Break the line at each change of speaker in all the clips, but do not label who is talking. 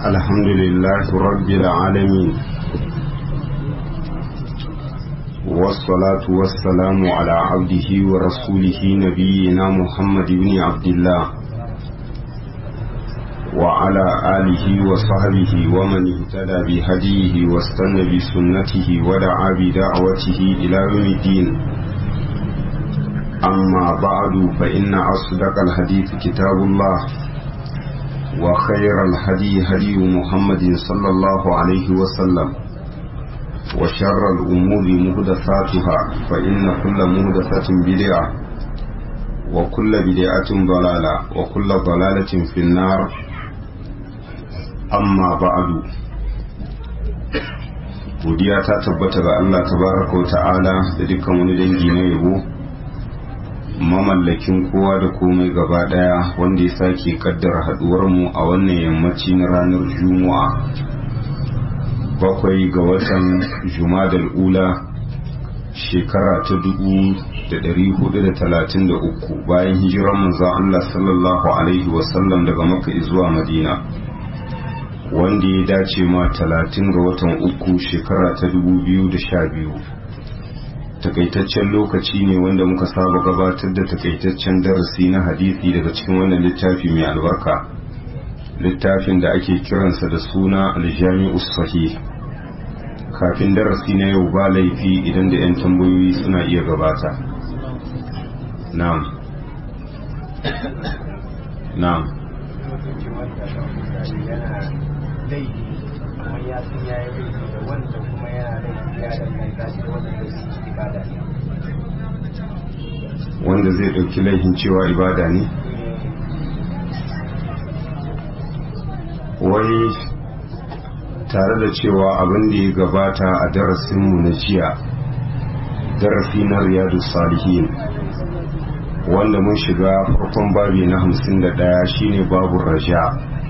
الحمد لله رب العالمين والصلاة والسلام على عبده ورسوله نبينا محمد بن عبد الله وعلى آله وصحبه ومن اهتدى بهديه واستنى بسنته ودعا بدعوته إلى يوم الدين أما بعد فإن أصدق الحديث كتاب الله وخير الهدي هدي محمد صلى الله عليه وسلم وشر الأمور محدثاتها فإن كل محدثة بدعة وكل بدعة ضلالة وكل ضلالة في النار أما بعد godiya ta tabbata ga Allah tabaraka wa ta'ala da dukkan wani dangi na yabo mamallakin kowa da komai gaba daya wanda ya sake kaddara haduwar mu a wannan yammaci na ranar Juma'a 7 ga watan Jumadal Ula shekara ta 1433 bayan hijirar manzon Allah sallallahu alaihi wasallam daga Makka zuwa Madina wanda ya dace ma 30 ga watan uku shekara ta 2012 takaitaccen lokaci ne wanda muka saba gabatar da takaitaccen darasi na hadisi daga cikin wannan littafi mai albarka littafin da ake kiransa da suna aljami'us sahih kafin darasi na yau ba laifi idan da 'yan tambayoyi suna iya gabata. Na'am na'am wanda zai ɗauki laifin cewa ibada ne wai tare da cewa abin da ya gabata a darasinmu na jiya darasi na riyadu salihin wanda mun shiga farkon babi na 51 shine babu raja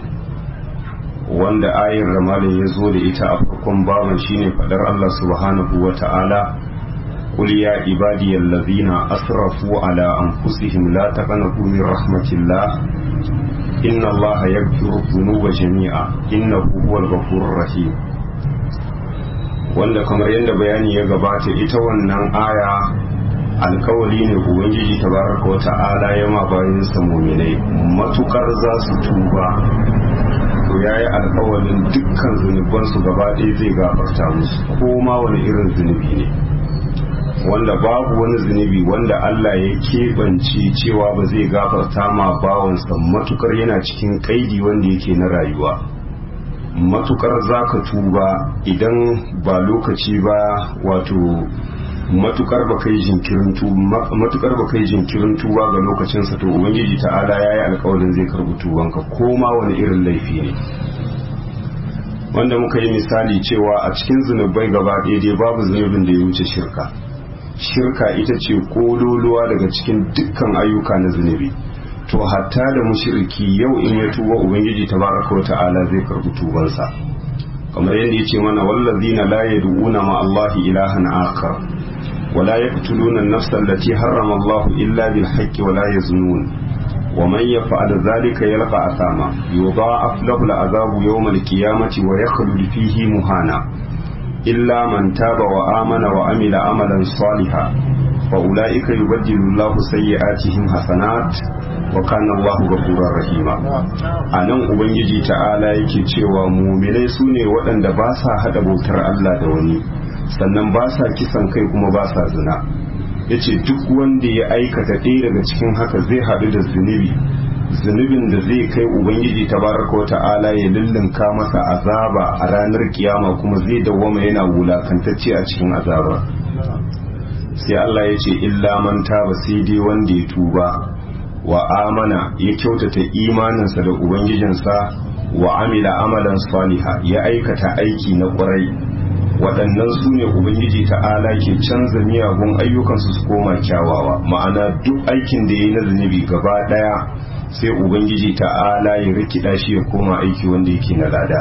wanda ayin ramalin ya zo da ita a farkon baban shine fadar Allah subhanahu wa ta'ala qul ya ibadiyal ladhina asrafu ala anfusihim la taqnatu min rahmatillah inna Allaha yaghfiru dhunuba jami'a innahu huwal ghafurur rahim wanda kamar yadda bayani ya gabata ita wannan aya alkawali ne ubangiji tabaraka wa ta'ala ya ma bayin sa mu'minai matukar za su tuba to yayi alkawalin dukkan zunubansu gaba ɗaya zai gafarta musu ko ma wani irin zunubi ne wanda babu wani zunubi wanda Allah ya keɓance cewa ba zai gafarta ma bawansa matukar yana cikin kaidi wanda yake na rayuwa matukar zaka tuba idan ba lokaci ba wato matukar ba kai jinkirin tuba ga lokacinsa to ubangiji ta'ala yayi alƙawarin zai karbi tubanka ko ma wani irin laifi ne wanda muka yi misali cewa a cikin zunubai gaba ɗaya dai babu zunubin da ya wuce shirka ita ce kololuwa daga cikin dukkan ayyuka na zunubi to hatta da mushriki yau in ya tuba ubangiji tabaraka wa ta'ala zai karbi tubansa kamar yadda yace mana wallazina la yad'una ma Allahi ilahan akhar ولا يقتلون النفس التي حرم الله إلا بالحق ولا يزنون ومن يفعل ذلك يلقى أثاما يضاعف له العذاب يوم القيامة ويخلد فيه مهانا إلا من تاب وآمن وعمل عملا صالحا فأولئك يبدل الله سيئاتهم حسنات وكان الله غفورا رحيما anan ubangiji ta'ala yake cewa mu'minai sune waɗanda ba sa hada bautar Allah da wani sannan ba sa kisan kai kuma ba sa zina yace duk wanda ya aikata ɗaya daga cikin haka zai haɗu da zunubin da zai kai ubangiji tabaraka wata'ala ya lullunka masa azaba a ranar kiyama kuma zai dawwama yana wulakantacce a cikin azaba sai Allah ya ce illa man taba sai dai wanda ya tuba wa amana ya kyautata imaninsa da ubangijinsa wa amila amalan saliha ya aikata aiki na ƙwarai waɗannan su ne ubangiji ta'ala ke canza miyagun ayyukansu su koma kyawawa ma'ana duk aikin da ya yi na zunubi gaba ɗaya sai ubangiji ta'ala ya rikida shi ya koma aiki wanda yake na lada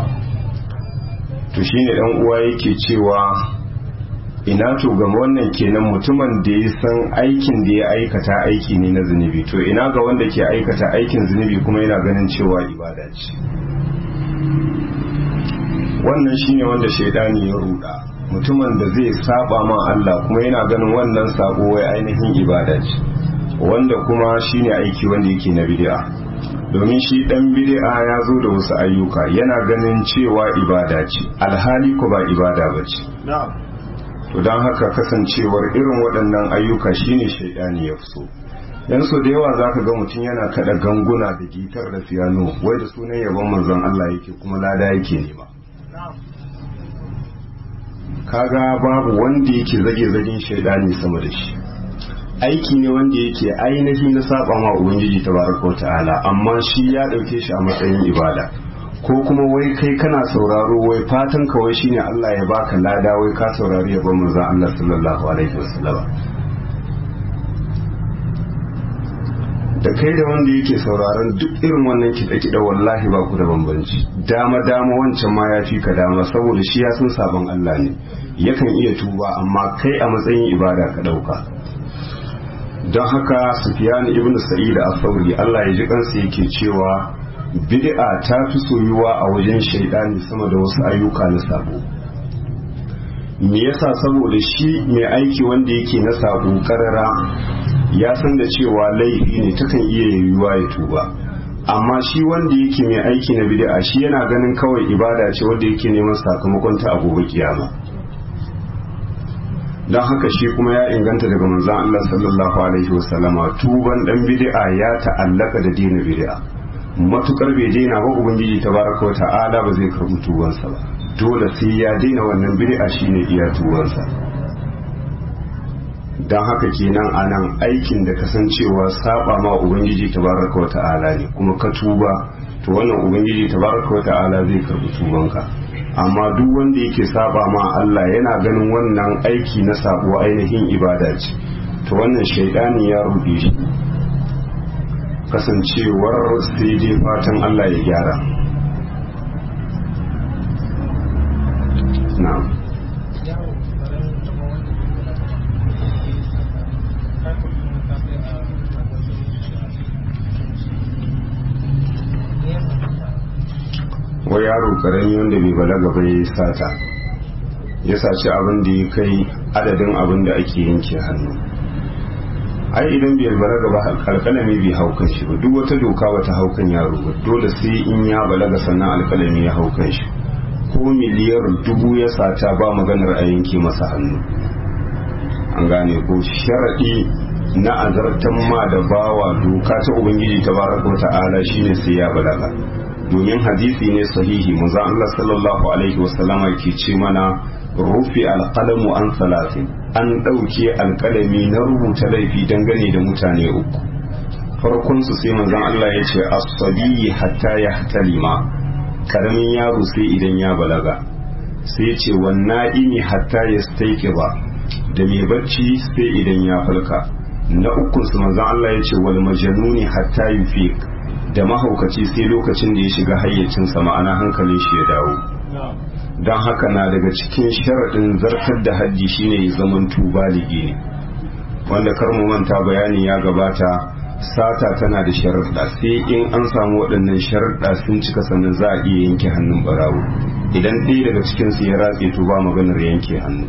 to shine ɗan uwa yake cewa ina to ga wannan kenan mutumin da ya san aikin da ya aikata aiki ne na zunubi to ina ga wanda ke aikata aikin zunubi kuma yana ganin cewa ibada ce wannan shine wanda shaidani ya ruda, mutumin da zai saba ma Allah kuma yana ganin wannan sabo wai ainihin ibada ce, wanda kuma shine aiki wanda yake na bid'a. Domin shi dan bid'a ya zo da wasu ayyuka yana ganin cewa ibada ce, alhali ko ba ibada bace. To don haka kasancewar irin waɗannan ayyuka shine shaidani ya fi so. Dan so da yawa zaka ga mutum yana kada ganguna da gitar da piano wai da sunan yabon manzon Allah yake kuma lada yake nema. Kaga babu wanda yake zage-zagen shaidani sama da shi. Aiki ne wanda yake ainihin na saba ma Ubangiji tabaraka wa ta'ala, amma shi ya dauke shi a matsayin ibada. Ko kuma wai kai kana sauraro wai fatan ka wai shine Allah ya baka lada wai ka saurari yabon manzon Allah sallallahu alaihi wasallam. Da kai da wanda yake sauraron duk irin wannan kiɗe-kiɗe wallahi ba ku da bambanci. Dama wancan ma ya fi ka dama saboda shi ya san sabon Allah ne, yakan iya tuba amma kai a matsayin ibada ka ɗauka. Don haka Sufyan ibn Sa'id al-Thawri Allah ya ji kansa yake cewa bid'a ta fi soyuwa a wajen shaidani sama da wasu ayyuka na sabo. Me yasa? Saboda shi mai aiki wanda yake na sabo karara ya san da cewa laifi ne, takan iya yiwuwa ya tuba, amma shi wanda yake mai aiki na bid'a shi yana ganin kawai ibada ce wanda yake neman sakamakon ta a gobe kiyama. don haka shi kuma ya inganta daga manzon Allah sallallahu alaihi wasallama tuban dan bid'a ya ta'allaka da dinin bid'a, matukar bai daina ba ubangiji tabaraka wa ta'ala ba zai karbi tubansa ba, dole sai ya daina wannan bid'a shine iya tubansa. don haka kenan anan aikin da kasancewa saba ma ubangiji tabaraka wa ta'ala ne kuma ka tuba, to wannan ubangiji tabaraka wa ta'ala zai karbi tubanka. amma duk wanda yake saba ma Allah yana ganin wannan aiki na sabo ainihin ibada ce, to wannan shaidani ya rufe shi, kasancewar sai dai fatan Allah ya gyara. na'am. wa yaro karami wanda bai balaga ba ya sata, ya saci abin da ya kai adadin abin da ake yanke hannu. ai idan bai balaga ba alkalami bai haukan shi ba, duk wata doka bata haukan yaro ba, dole sai in ya balaga sannan alkalami ya haukan shi. ko miliyar 1000 ya sata ba maganar a yanke masa hannu. an gane ko sharadi na azartan ma da bawa doka ta ubangiji tabaraka wa ta'ala shine sai ya balaga. domin hadisi ne sahihi manzo Allah sallallahu alaihi wasallama ke ce mana rufi alqalamu an salatin, an dauke alkalami na rubuta laifi dangane da mutane uku. farkon su sai manzo Allah ya ce as-sabi hatta yahtalima, karamin yaro sai idan ya balaga. sai ya ce wan na'imi hatta yastayqiba, da mai bacci sai idan ya falka. na ukun su manzo Allah ya ce wal majnuni hatta yufiq, da mahaukaci sai lokacin da ya shiga hayyacinsa, ma'ana hankalin shi ya dawo. don haka na daga cikin sharaɗin zartar da hajji shine ya zaman baligi ne, wanda kar mu manta bayani ya gabata, sata tana da sharaɗa, sai in an samu waɗannan sharaɗa sun cika sannan za a iya yanke hannun barawo. idan ɗaya daga cikinsu ya ratse to ba maganar yanke hannu.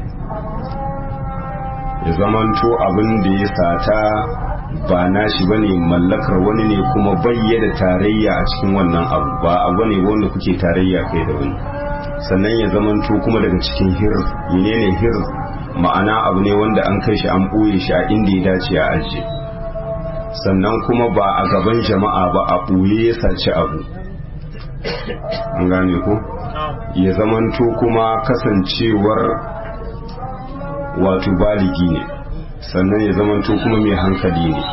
ya zamanto abin da ya sata ba nashi bane, mallakar wani ne, kuma bayyana tarayya a cikin wannan abu, ba abu ne wanda kuke tarayya kai da wani. sannan ya zamanto kuma daga cikin hirz. menene hirz? ma'ana abu ne wanda an kai shi an ɓoye shi a inda ya dace a ajiye, sannan kuma ba a gaban jama'a ba, a ɓoye ya saci abu. an gane ko? ya zamanto kuma kasancewar wato baligi ne, sannan ya zamanto kuma mai hankali ne.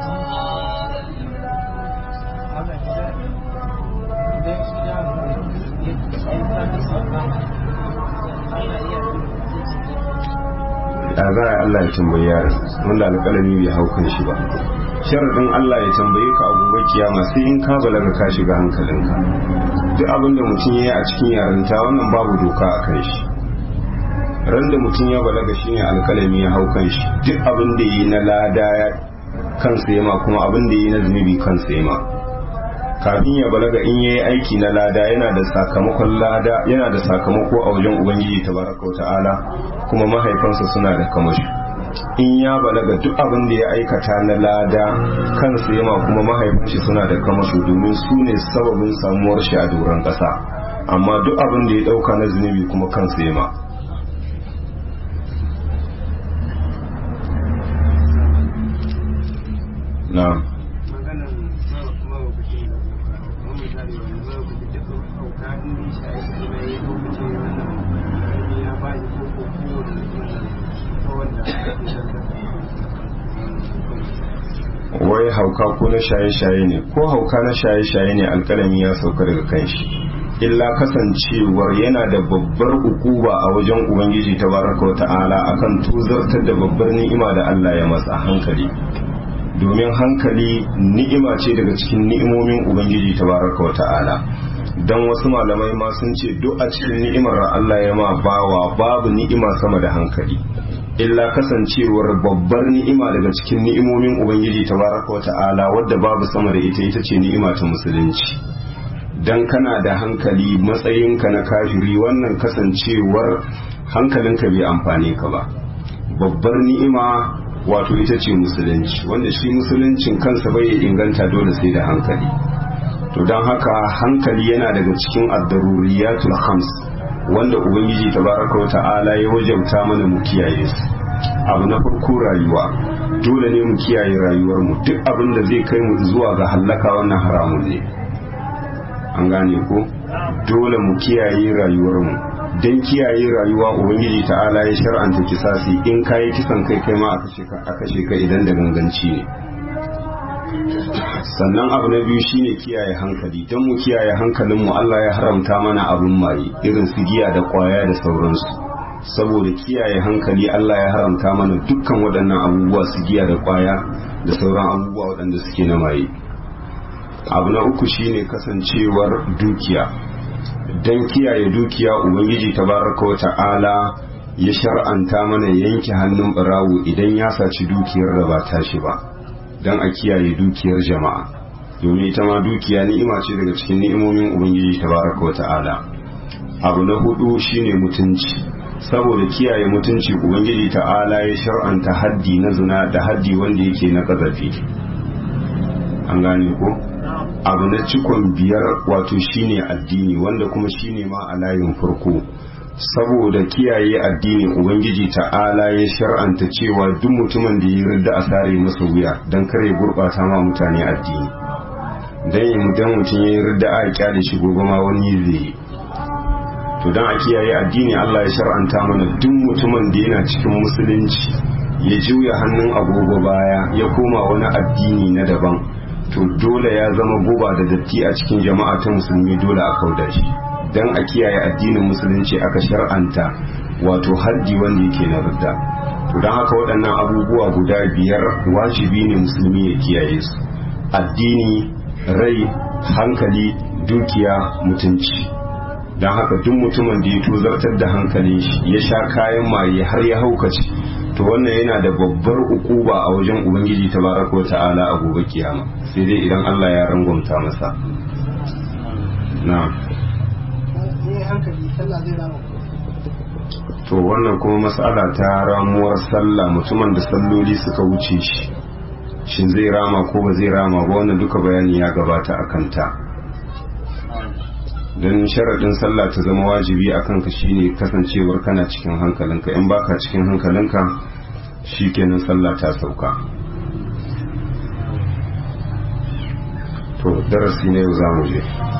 da za a Allah ya tambayi yaron wanda alƙalami bai haukan shi ba. sharaɗin Allah ya tambaye ka a gobe kiyama sai in ka balaga ka shiga hankalinka. duk abinda mutum ya yi a cikin yarinta wannan babu doka a kan shi. ran da mutum ya balaga shine alkalami ya hau kan shi, duk abin da yi na lada kansa yama, kuma abin da yi na zunubi kansa yama. kafin ya balaga in yayi aiki na lada yana da sakamakon lada, yana da sakamako a wajen ubangiji tabaraka ta'ala, kuma mahaifansa suna da kamashi. In ya balaga duk abin da ya aikata na lada kansa yama, kuma mahaifan shi suna da kamashi domin su ne sababin samuwar shi a doron ƙasa, amma duk abin da ya ɗauka na zunubi kuma kansa yama. na'am wai hauka ko na shaye-shaye ne, ko hauka na shaye-shaye ne alkalami ya sauka daga kanshi, illa kasancewar yana da babbar ukuba a wajen ubangiji tabaraka wa ta'ala akan tuzartar da babbar ni'ima da Allah ya masa hankali, domin hankali ni'ima ce daga cikin ni'imomin ubangiji tabaraka wa ta'ala. Dan wasu malamai ma sun ce duk a cikin ni'imar Allah ya ma bawa babu ni'ima sama da hankali, illa kasancewar babbar ni'ima daga cikin ni'imomin ubangiji tabaraka wa ta'ala wadda babu sama da ita ce ni'ima ta musulunci. Dan kana da hankali matsayinka na kafiri, wannan kasancewar hankalinka bai amfane ka ba. Babbar ni'ima wato ita ce musulunci, wanda shi musuluncin kansa bai inganta dole sai da hankali. To don haka hankali yana daga cikin ad-daruriyatul khams wanda ubangiji tabaraka wa ta'ala ya wajauta mana mu kiyaye su. Abu na farko rayuwa, dole ne mu kiyaye rayuwar mu, duk abin da zai kai mu zuwa ga halaka wannan haramun ne. An gane ko? Dole mu kiyaye rayuwar mu. Dan kiyaye rayuwa ubangiji ta'ala ya shar'anta kisasi, in kai kisan kai ma a kashe ka idan da ganganci ne. Sannan abu na biyu shine kiyaye hankali, don mu kiyaye hankalinmu Allah ya haramta mana abin maye irin su giya da kwaya da sauransu. Saboda kiyaye hankali Allah ya haramta mana dukkan waɗannan abubuwa, su giya da kwaya da sauran abubuwa waɗanda suke na maye. Abu na uku shine kasancewar dukiya, don kiyaye dukiya ubangiji tabaraka wa ta'ala ya shar'anta mana yanke hannun barawo idan ya saci dukiyar da ba tashi ba, don a kiyaye dukiyar jama'a, domin ita ma dukiya ni'ima ce daga cikin ni'imomin ubangiji tabaraka wa ta'ala. Abu na hudu shine mutunci, saboda kiyaye mutunci ubangiji ta'ala ya shar'anta haddi na zina da haddi wanda yake na kazafi. An gane ko? Abu na cikon biyar wato shine addini, wanda kuma shine ma a layin farko, saboda kiyaye addini ubangiji ta'ala ya shar'anta cewa duk mutumin da ya ridda a sare masa wuya don kare gurbata ma mutane addini. Dan mutum ya ridda a kyale shi gobe ma wani zai. To dan a kiyaye addini Allah ya shar'anta mana duk mutumin da yana cikin musulunci ya juya hannun agogo baya ya koma wani addini na daban, to dole ya zama guba da datti a cikin jama'a ta musulmi, dole a kauda shi. Dan a kiyaye addinin musulunci aka shar'anta wato haddi wanda yake na ridda. To dan haka waɗannan abubuwa guda biyar wajibi ne musulmi ya kiyaye su: addini, rai, hankali, dukiya, mutunci. Dan haka duk mutumin da ya tozartar da hankalin shi ya sha kayan maye har ya haukace, to wannan yana da babbar ukuba a wajen ubangiji tabaraka wa ta'ala a gobe kiyama, sai dai idan Allah ya rangwamta masa. Na'am. To wannan kuma mas'ala ta ramuwar sallah, mutumin da salloli suka wuce shi, shin zai rama ko ba zai rama ba, wannan duka bayani ya gabata a kanta. Don sharaɗin sallah ta zama wajibi a kanka shine kasancewar kana cikin hankalinka, in baka cikin hankalinka shikenan sallah ta sauka. To darasi ne yau zamu je.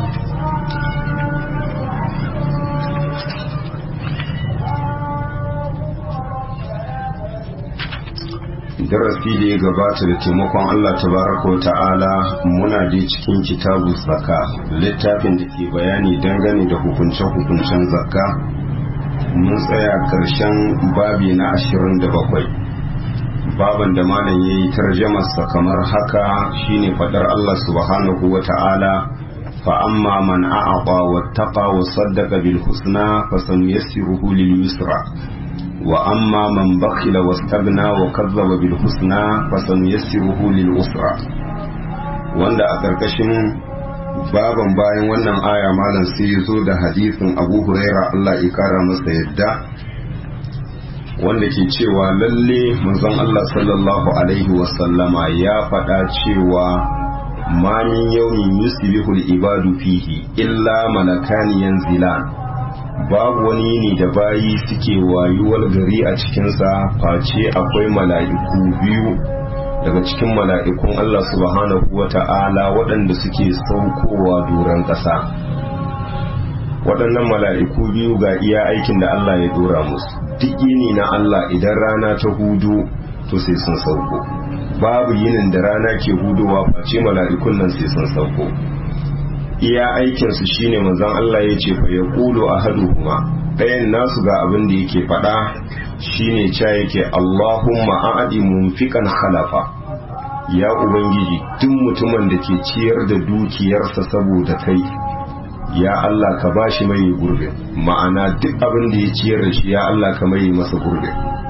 Darasi da ya gabata da taimakon Allah tabaraka wa ta'ala muna da cikin kitabu zakka, littafin da ke bayani dangane da hukunce-hukuncen zakka. Mun tsaya karshen babi na 27, baban da malam ya yi tarjamarsa kamar haka shine fadar Allah subhanahu wa ta'ala: fa amma man a'ata wattaqa wa saddaqa bil husna fasanuyassiruhu lil yusra wa amma man bakhila wastaghna wa kadzdzaba bil husna fasanuyassiruhu lil usra. Wanda a karkashin baban bayan wannan aya malam sai ya zo da hadisin Abu Huraira Allah ya kara masa yadda wanda ke cewa lalle manzon Allah sallallahu alaihi wasallama ya faɗa cewa ma min yawmin yusbihu al-ibadu fihi illa malakani yanzilan, babu wani ne da bayi suke wayuwar gari a cikinsa face akwai mala'iku biyu daga cikin mala'ikun Allah subhanahu wa ta'ala waɗanda suke saukowa doron ƙasa. Waɗannan mala'iku biyu ga iya aikin da Allah ya dora musu, duk yini na Allah idan rana ta hudu to sai sun sauko, babu yinin da rana ke hudowa face mala'ikun nan sai sun sauko. Iya aikinsu shine manzon Allah ya ce fa ya ƙulu a haduhuma, ɗayan nasu ga abin da yake faɗa shine ca yake Allahumma a'adi munfiqan khalafa, ya ubangiji duk mutumin da ke ciyar da dukiyarsa saboda kai ya Allah ka bashi mai gurbe, ma'ana duk abin da ya ciyar da shi ya Allah ka mai masa gurbe.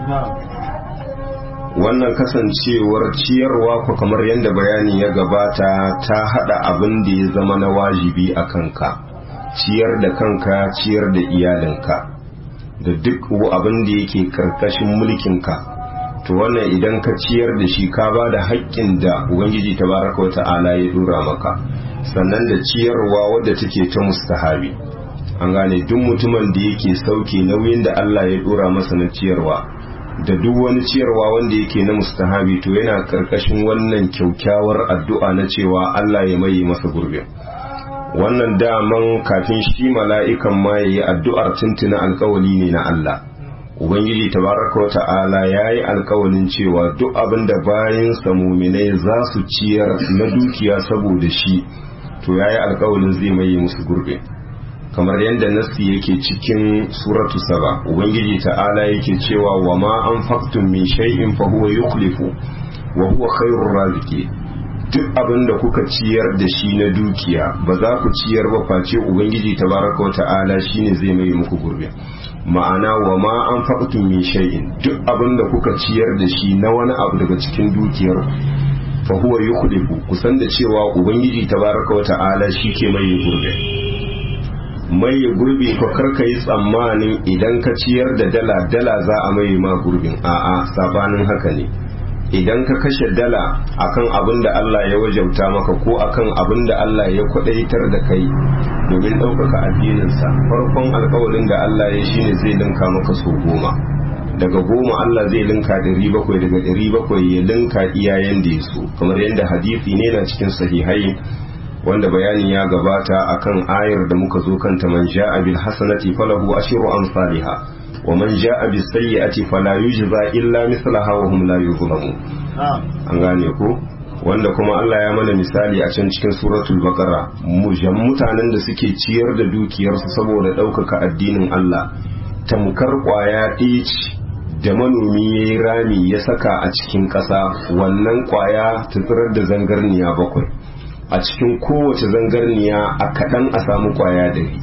Wannan kasancewar ciyarwa ko kamar yadda bayani ya gabata ta hada abin da ya zama na wajibi a kanka, ciyar da kanka, ciyar da iyalinka, da duk abin da yake karkashin mulkinka. To wannan idan ka ciyar da shi ka ba da haƙƙin da Ubangiji tabaraka wa ta'ala ya dora maka, sannan da ciyarwa wadda take ta mustahabi. An gane duk mutumin da yake sauke nauyin da Allah ya dora masa na ciyarwa, da duk wani ciyarwa wanda yake na mustahabi to yana karkashin wannan kyaukyawar addu'a na cewa Allah ya maye masa gurbe. Wannan daman kafin shi mala'ikan ma yayi addu'ar tuntuna alkawali ne na Allah. Ubangiji tabaraka wa ta'ala yayi alkawalin cewa duk abin da bayin sa mu'minai za su ciyar na dukiya saboda shi to yayi alkawalin zai maye musu gurbe. Kamar yadda nassi yake cikin suratu Saba, Ubangiji ta'ala yake cewa wa ma anfaqtum min shay'in fa huwa yukhlifu wa huwa khairur raziqin. Duk abin da kuka ciyar da shi na dukiya ba za ku ciyar ba face Ubangiji tabaraka wa ta'ala shine zai mai muku gurbe. Ma'ana wa ma anfaqtum min shay'in, duk abin da kuka ciyar da shi na wani abu daga cikin dukiyar fa huwa yukhlifu, kusan da cewa Ubangiji tabaraka wa ta'ala shi ke mai gurbe. Mai gurbi ko karka yi tsammanin idan ka ciyar da dala za a mai ma gurbin, a'a sabanin haka ne. Idan ka kashe dala akan abin da Allah ya wajabta maka ko akan abin da Allah ya kwadaitar da kai domin ɗaukaka addininsa, farkon alkawarin da Allah ya shine zai linka maka so 10, daga 10 Allah zai linka 700, daga 700 ya linka iyayen da ya so, kamar yadda hadisi ne na cikin sahihai wanda bayani ya gabata akan ayar da muka zo kanta, man ja'a bil hasanati falahu ashru amsalha wa man ja'a bis sayyi'ati fala yujza illa mithlaha wa hum la yuzlamun. An gane ko, wanda kuma Allah ya mana misali a can cikin suratul baqara, mutanen da suke ciyar da dukiyarsu saboda ɗaukaka addinin Allah tamkar kwaya ɗaya da manomi ya yi rami ya saka a cikin ƙasa, wannan kwaya ta tsirar da zangarniya 7, a cikin kowace zangarniya a kaɗan a samu kwaya 100.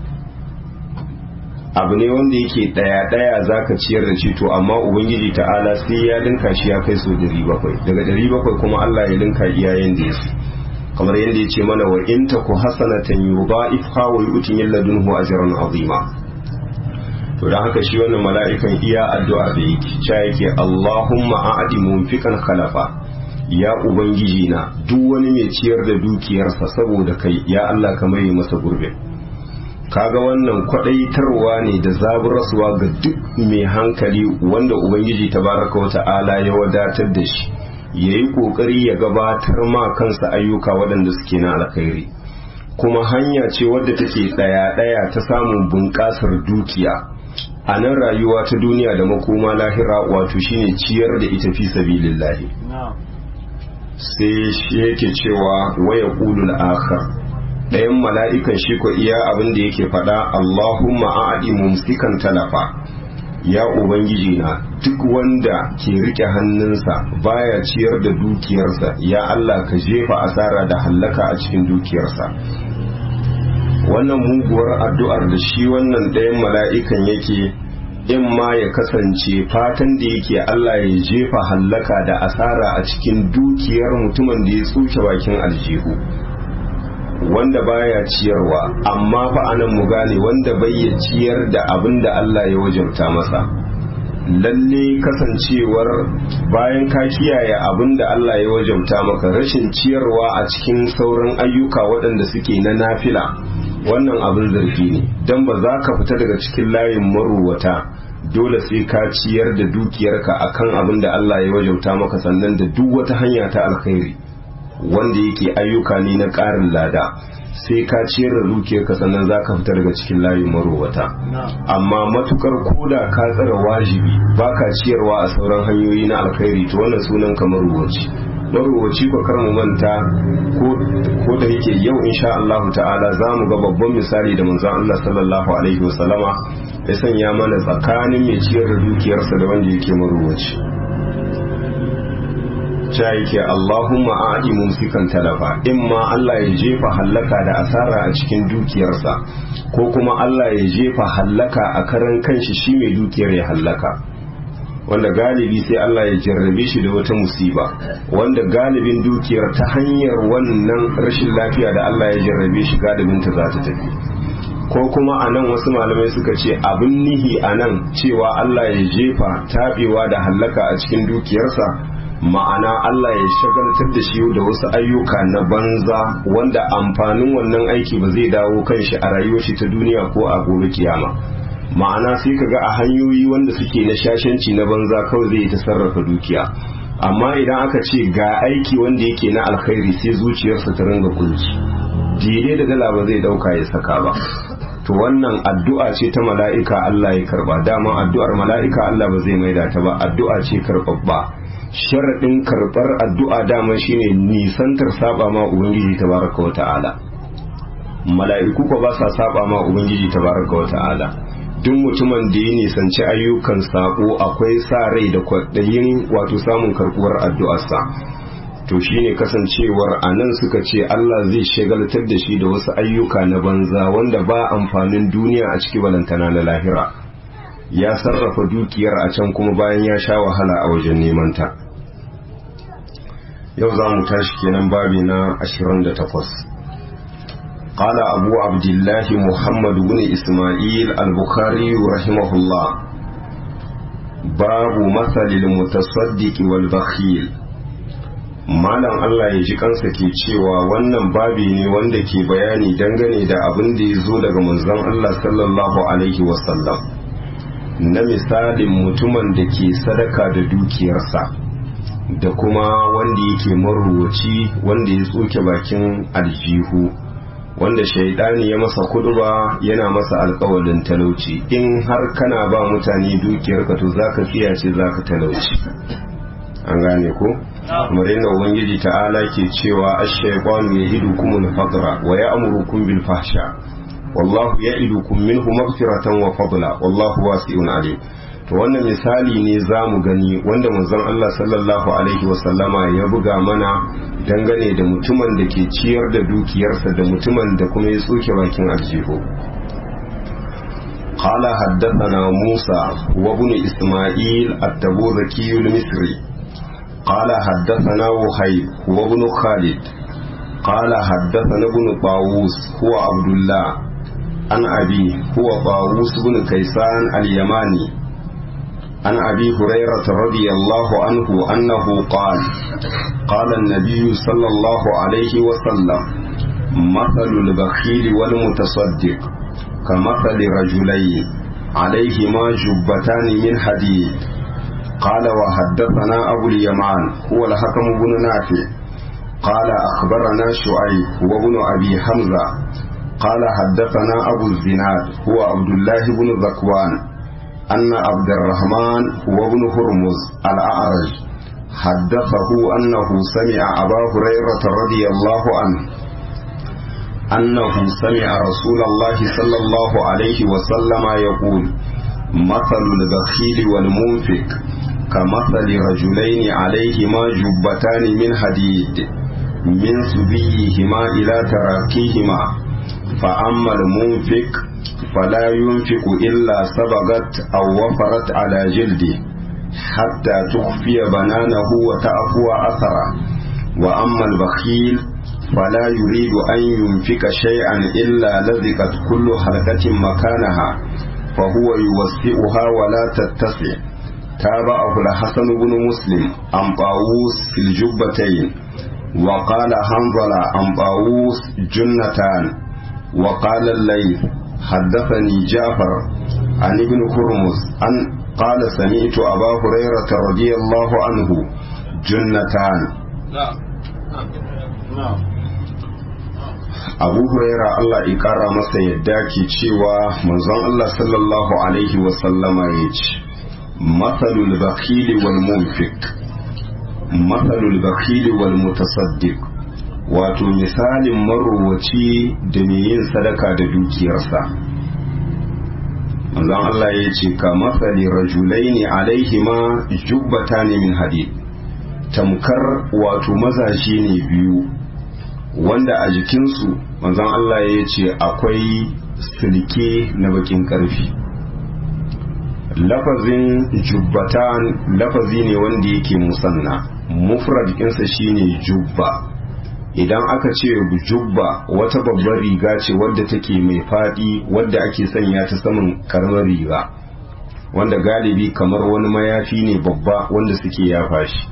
Abu ne wanda yake ɗaya za ka ciyar da shi, to amma Ubangiji ta'ala sai ya linka shi ya kai so 700, daga 700 kuma Allah ya linka iyayen da yasu, kamar yadda ya ce mana wa in taku hasanatan yudha'ifha wa yu'ti min ladunhu ajran azima. To dan haka shi wannan mala'ikan iya addu'a da yake cewa yake Allahumma a'di munfiqan khalafa, ya ubangiji na duk wani mai ciyar da dukiyarsa saboda kai ya Allah ka mai masa gurbe. Kaga wannan kwadaitarwa ne da zaburarsuwa ga duk mai hankali wanda ubangiji tabaraka wa ta'ala ya wadatar da shi, yayi kokari ya gabatar ma kansa ayyuka waɗanda suke na alkhairi, kuma hanya ce wadda take ɗaya ta samun bunƙasar dukiya a nan rayuwa ta duniya da makoma lahira, wato shine ciyar da ita fi sabilillahi. Sai shi yake cewa waya qulul akhar, ɗayan mala'ikan shi ko iya abin da yake faɗa, Allahumma a'adi mumsikan talafa, ya ubangiji na duk wanda ke rike hannunsa baya ciyar da dukiyarsa ya Allah ka jefa asara da hallaka a cikin dukiyarsa. Wannan muguwar addu'ar da shi wannan ɗayan mala'ikan yake, in ma ya kasance fatan da yake Allah ya jefa hallaka da asara a cikin dukiyar mutumin da ya tsuke bakin aljihu, wanda baya ciyarwa, amma fa anan mu gane wanda bai ya ciyar da abin da Allah ya wajabta masa. Lalle kasancewar bayan ka kiyaye abin da Allah ya wajabta maka, rashin ciyarwa a cikin sauran ayyuka waɗanda suke na nafila, wannan abin zargi ne, don ba za ka fita daga cikin layin maruwata. Dole sai ka ciyar da dukiyarka akan abin da Allah ya wajabta maka, sannan da duk wata hanya ta alkhairi wanda yake ayyuka ne na ƙarin lada, sai ka ciyar da dukiyarka sannan za ka fita daga cikin layin marowata. Amma matukar koda ka tsara wajibi ba ka ciyarwa a sauran hanyoyi na alkhairi, to wannan sunan ka marowaci. Marowaci ko kar mu manta, ko da yake yau insha Allah ta'ala za mu ga babban misali da manzon Allah sallallahu alaihi wasallama ya sanya mana tsakanin mai ciyar da dukiyarsa da wanda yake marowaci. Ta yake Allahumma a'adi mumsikan talafa, imma Allah ya jefa hallaka da asara a cikin dukiyarsa, ko kuma Allah ya jefa hallaka a karan kanshi shi mai dukiyar ya hallaka, wanda galibi sai Allah ya jarrabe shi da wata musiba, wanda galibin dukiyar ta hanyar wannan rashin lafiya da Allah ya jarrabe shi galibin ta za ta tafi. Ko kuma a nan wasu malamai suka ce abin nihi a nan cewa Allah ya jefa taɓewa da hallaka a cikin dukiyarsa, ma'ana Allah ya shagaltar da shi da wasu ayyuka na banza wanda amfanin wannan aiki ba zai dawo kan shi a rayuwar shi ta duniya ko a gobe kiyama. Ma'ana sai kaga a hanyoyi wanda suke na shashanci na banza kawai zai ta sarrafa dukiya, amma idan aka ce ga aiki wanda yake na alkhairi sai zuciyarsa ta ringa kunci, daidai da dala ba zai dauka ya saka ba. To wannan addu'a ce ta mala'ika Allah ya karba, dama addu'ar mala'ika Allah ba zai maida ta ba, addu'a ce karbabba. Sharaɗin karɓar addu'a dama shine nisantar saba ma Ubangiji tabaraka wa ta'ala. Mala'iku ko ba sa saba ma Ubangiji tabaraka wa ta'ala. Duk mutumin da ya nisanci ayyukan sako akwai sa rai da kwaɗayin wato samun karɓuwar addu'arsa. To shine kasancewar a nan suka ce Allah zai shagaltar da shi da wasu ayyuka na banza wanda ba amfanin duniya a ciki balantana na lahira. Ya sarrafa dukiyar a can kuma bayan ya sha wahala a wajen nemanta. Yau za mu tashi kenan babi na 28. Qala Abu Abdullah Muhammad ibn Isma'il al-Bukhari rahimahullah, babu masalil mutasaddiq wal bakhil. Malam Allah ya ji kansa ke cewa wannan babi ne wanda ke bayani dangane da abin da ya zo daga manzon Allah sallallahu alaihi wasallam, na misalin mutumin da ke sadaka da dukiyarsa da kuma wanda yake maruwaci wanda ya tsoke bakin aljihu, wanda shaidani ya masa kuduba yana masa alkawalin talauci, in har kana ba mutane dukiyarka to zaka tsiyace zaka talauci. An gane ko? Kamar yadda Ubangiji ta'ala ke cewa ash-shaytanu ya'idukumul faqra wa ya'murukum bil fahsha wallahu ya'idukum minhu maghfiratan wa fadla wallahu wasi'un alim. To wannan misali ne zamu gani wanda manzon Allah sallallahu alaihi wa sallama ya buga mana dangane da mutumin da ke ciyar da dukiyarsa da mutumin da kuma ya tsoke bakin aljihu. قال حدثنا موسى وابن إسماعيل التبوذكي المصري قال حدثنا وهيب وابن خالد قال حدثنا ابن طاووس هو عبد الله عن أبي هو طاووس بن كيسان اليماني عن أبي هريرة رضي الله عنه أنه قال قال النبي صلى الله عليه وسلم مثل البخيل والمتصدق كمثل رجلين عليهما جبتان من حديد. قال وحدثنا أبو اليمان هو الحكم بن نافع قال أخبرنا شعيب وابن أبي حمزة قال حدثنا أبو الزناد هو عبد الله بن ذكوان أن عبد الرحمن هو ابن هرمز الأعرج حدثه أنه سمع أبا هريرة رضي الله عنه أنه سمع رسول الله صلى الله عليه وسلم يقول مثل البخيل والمنفق كمثل رجلين عليهما جبتان من حديد من سبيهما إلى تراكيهما فأما المنفق فلا ينفق إلا سبغت أو وفرت على جلده حتى تخفي بنانه وتأفو أثره وأما البخيل فلا يريد أن ينفق شيئا إلا لذقت كل حلقة مكانها فهو يوسعها ولا تتسع. تابعه الحسن بن مسلم عن طاووس في الجبتين، وقال حنظلة عن طاووس جنتان. وقال الليث حدثني جعفر عن ابن هرمز أن قال سمعت أبا هريرة رضي الله عنه جنتان. Abu Huraira Allah ya kara masa yadda ke cewa manzon Allah sallallahu alaihi wasallama ya ce, matsalul bakili wal munfik, matsalul bakili wal mutasaddiq, wato misalin marowaci da mai yin sadaka da dukiyarsa. manzon Allah ya ce ka matsali rajulaini alaihima jubbatani min hadid, tamkar wato mazaje ne biyu wanda a jikinsu manzon Allah ya ce akwai silke na bakin karfi. Lafazin jubbatan lafazi ne wanda yake musanna, mufrad ɗinsa shine jubba. Idan aka ce jubba wata babbar riga ce wadda take mai faɗi wadda ake sanya ta saman karamar riga, wanda galibi kamar wani mayafi ne babba wanda suke yafa shi,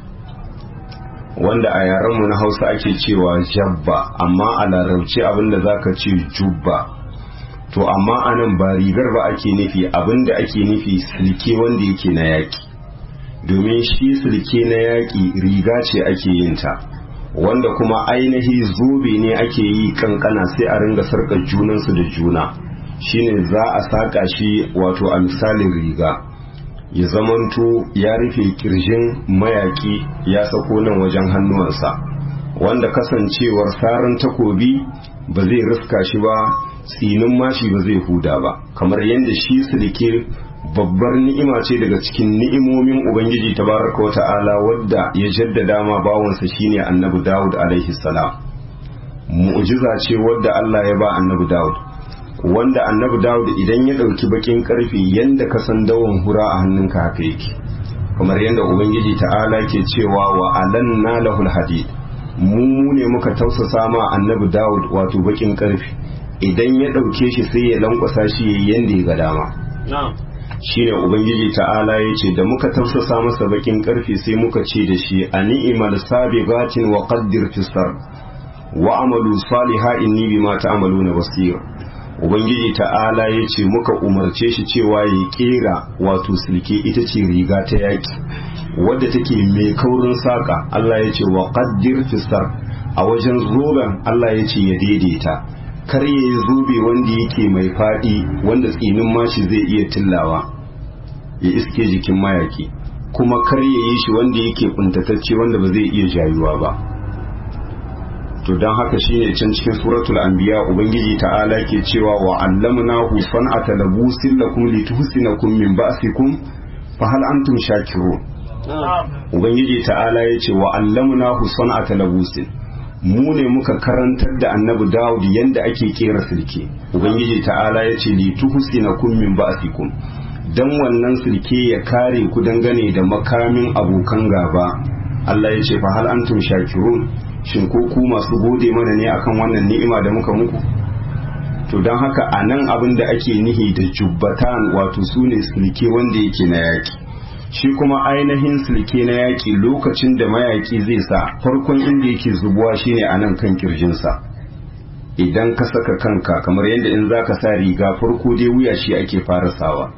wanda a yarenmu na Hausa ake cewa jabba, amma a larabci abinda zaka ce jubba. To amma anan ba rigar ba ake nufi, abinda ake nufi silke wanda yake na yaki, domin shi silke na yaki riga ce ake yin ta, wanda kuma ainihi zobe ne ake yi kankana sai a ringa sarkar junansu da juna, shine za a saka shi wato a misalin riga ya zamanto ya rufe kirjin mayaki ya sako nan wajen hannuwansa, wanda kasancewar saran takobi ba zai riska shi ba, tsinin mashi ba zai huda ba, kamar yadda shi silke babbar ni'ima ce daga cikin ni'imomin Ubangiji tabaraka wa ta'ala wadda ya jaddada ma bawansa shine Annabi Dawud alaihi salam. Mu'jiza ce wadda Allah ya ba Annabi Dawud, wanda Annabi Dawud idan ya dauki bakin karfi yanda ka san dawon hura a hannunka haka yake, kamar yadda Ubangiji ta'ala ke cewa wa alanna lahul hadid, mu ne muka tausasa ma Annabi Dawud wato bakin karfi, idan ya dauke shi sai ya lankwasa shi yanda ya ga dama. Shine Ubangiji ta'ala ya ce da muka tausasa masa bakin karfi sai muka ce da shi a ni'imal sabiqatin wa qaddir fisar wa amalu saliha inni bima ta'maluna basir. Ubangiji ta'ala ya ce muka umarce shi cewa ya kera wato silke, ita ce riga ta yaki wadda take mai kaurin saka. Allah ya ce wa qaddir fisar, a wajen zoben Allah ya ce ya daidaita, kar ya yi zobe wanda yake mai faɗi wanda tsinin mashi zai iya tillawa ya iske jikin mayaki, kuma kar ya yi shi wanda yake kuntatacce wanda ba zai iya jayuwa ba. To don haka shine can cikin suratul anbiya Ubangiji ta'ala ke cewa wa allamnahu san'ata labusin lakum lituhsinakum min ba'sikum fa hal antum shakirun. Ubangiji ta'ala ya ce wa allamnahu san'ata labusin, mu ne muka karantar da Annabi Dawud yanda ake kera silke. Ubangiji ta'ala ya ce li tuhsinakum min ba'sikum, dan wannan silke ya kare ku dangane da makamin abokan gaba. Allah ya ce fa hal antum shakirun, shin ko ku masu gode mana ne akan wannan ni'ima da muka muku? To dan haka anan abin da ake nihi da jubbatan wato sune silke wanda yake na yaki. Shi kuma ainihin silke na yaƙi lokacin da mayaƙi zai sa, farkon inda yake zubuwa shine a nan kan kirjinsa. Idan ka saka kanka kamar yadda in za ka sa riga farko dai wuya shi ake fara sawa,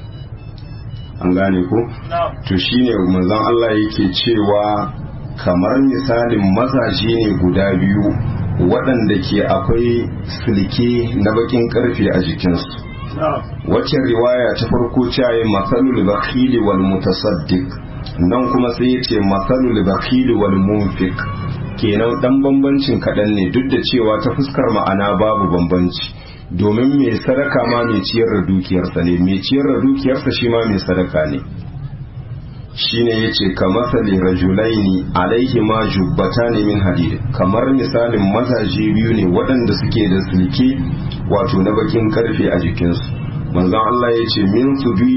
an gane ko? To shine manzon Allah yake cewa kamar misalin mazaje ne guda biyu waɗanda ke akwai silke na bakin karfe a jikinsu. Waccan riwaya ta farko cewa masalul bakhili wal mutasaddiq, nan kuma sai yace masalul bakhili wal munfiq, kenan dan bambancin kadan ne, duk da cewa ta fuskar ma'ana babu bambanci, domin mai sadaka ma mai ciyar da dukiyarsa ne, mai ciyar da dukiyarsa shi ma mai sadaka ne. Shine yace kamasali rajulaini alaihi ma jubbatani min hadid, kamar misalin mazaje biyu ne waɗanda suke da silke wato na bakin karfe a jikinsu. Manzon Allah ya ce min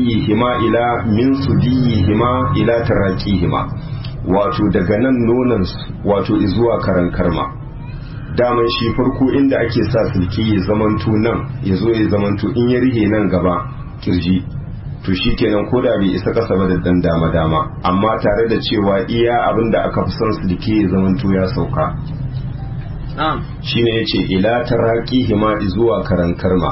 sudiyihima ila tarakihima, wato daga nan nonan wato zuwa karan karma. daman shi farko inda ake sa sulki ya zamanto nan ya zo ya zamanto in ya rige nan gaba kirji to shi kenan ko da bai isa kasa ba da dan dama dama, amma tare da cewa iya abin da aka fi son sulki ya zamanto ya sauka. Shine yace ila taraqihi ma zuwa karankarma.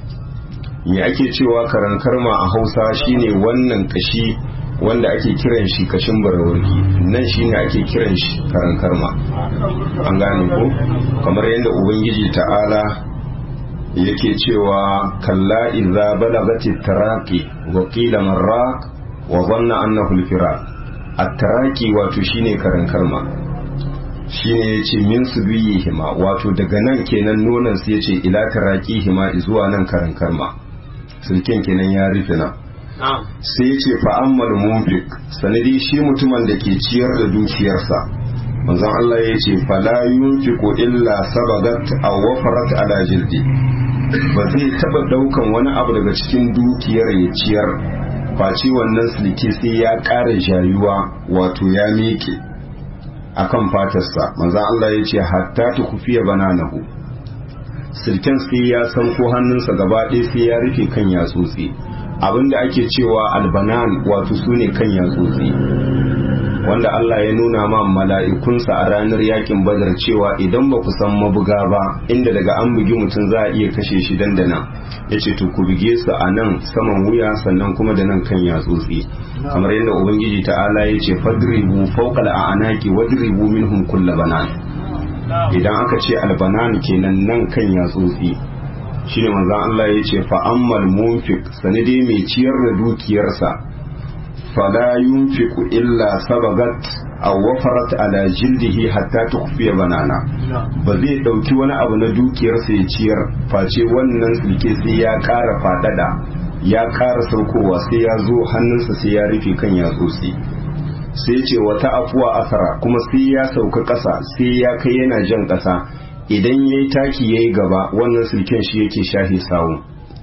Me ake cewa karankarma a Hausa shine wannan kashi wanda ake kiran shi kashin barawarki, nan shine ake kiran shi karankarma. An gane ko kamar yadda ubangiji ta'ala yake cewa kalla idza balagati taraqi wa qila marraq wa dhanna annahu al-firaq. At-taraqi wato shine karankarma, shine yace min subihima wato daga nan kenan nonon su yace ila taraqihima zuwa nan karankarma, sulken kenan ya rufe nan. Sai yace fa ammal munfiq, sanadi shi mutumin da ke ciyar da dukiyarsa, manzon Allah yace fala yunfiqu illa sabagat aw wafarat ala jildi, ba zai taba daukan wani abu daga cikin dukiyar ya ciyar face wannan sulke sai ya ƙara jayuwa wato ya miƙe akan fatarsa. manzon Allah yace hatta tukufiya bananahu, sulken sai ya san ko hannunsa gaba ɗaya sai ya rufe kan yatsotsi. Abinda ake cewa albanan wato sune kan yatsotsi, wanda Allah ya nuna ma mala'ikunsa a ranar yakin Badar cewa idan ba ku san mabuga ba, inda daga an bugi mutum za a iya kashe shi dandana, yace to ku buge su a nan saman wuya sannan kuma da nan kan yatsotsi, kamar yadda ubangiji ta'ala yace fadribu fawqa al'anaqi wadribu minhum kull banan. Idan aka ce albanan kenan nan kan yatsotsi, shine manzon Allah yace fa ammal munfiq, sanade mai ciyar da dukiyarsa, fala yunfiqu illa sabagat aw wafarat ala jildihi hatta tukhfiya banana, ba zai dauki wani abu na dukiyarsa ya ciyar face wannan sulke sai ya ƙara fadada, ya ƙara saukowa, sai ya zo hannunsa sai ya rufe kan yatsotsi. Sai ce wata afuwa asara, kuma sai ya sauka ƙasa, sai ya kai yana jan ƙasa, idan yayi taki yayi gaba wannan sulken shi yake shahi sawu.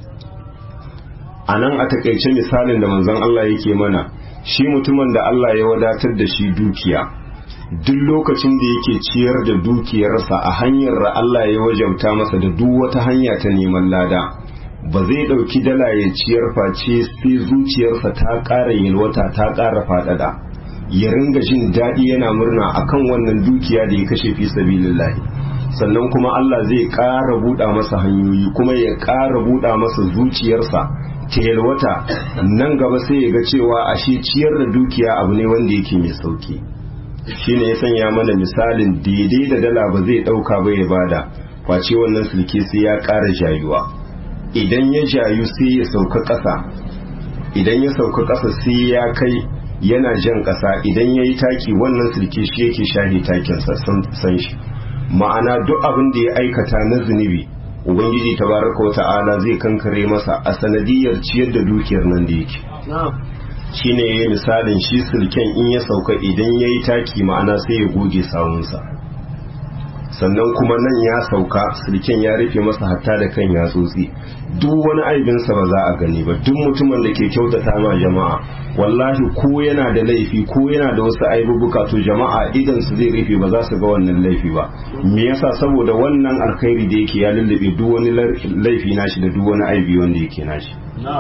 Anan a takaice misalin da manzon Allah yake mana, shi mutumin da Allah ya wadatar da shi dukiya, duk lokacin da yake ciyar da dukiyarsa a hanyar da Allah ya wajabta masa da duk wata hanya ta neman lada, ba zai ɗauki dala ya ciyar face sai zuciyarsa ta ƙara yalwata, ta ƙara faɗaɗa, ya ringa jin daɗi yana murna akan wannan dukiya da ya kashe fi sabilillahi. Sannan kuma Allah zai ƙara buɗa masa hanyoyi, kuma ya ƙara buɗa masa zuciyarsa ta yalwata, nan gaba sai ya ga cewa ashe ciyar da dukiya abu ne wanda yake mai sauki. Shine ya sanya mana misalin daidai da dala ba zai dauka ba ya bada, face wannan sulke sai ya ƙara jayuwa. Idan ya jayu sai ya sauka ƙasa, idan ya sauka ƙasa sai ya kai yana jan ƙasa, idan ya yi taki wannan sulke shi yake shahi takinsa san shi. Ma'ana duk abin da ya aikata na zunubi, ubangiji tabaraka wata'ala zai kankare masa a sanadiyar ciyar da dukiyar nan da yake. Shine yayi misalin shi sulken in ya sauka, idan yayi taki ma'ana sai ya goge sawunsa, sannan kuma nan ya sauka sulken ya rufe masa hatta da kan yatsotsi, duk wani aibinsa ba za a gani ba. Duk mutumin da ke kyautata ma jama'a, wallahi ko yana da laifi ko yana da wasu aibubuka, to jama'a idan su zai rufe ba za su ga wannan laifi ba. Me yasa? Saboda wannan alkhairi da yake ya lullube duk wani laifi nashi da duk wani aibi wanda yake nashi.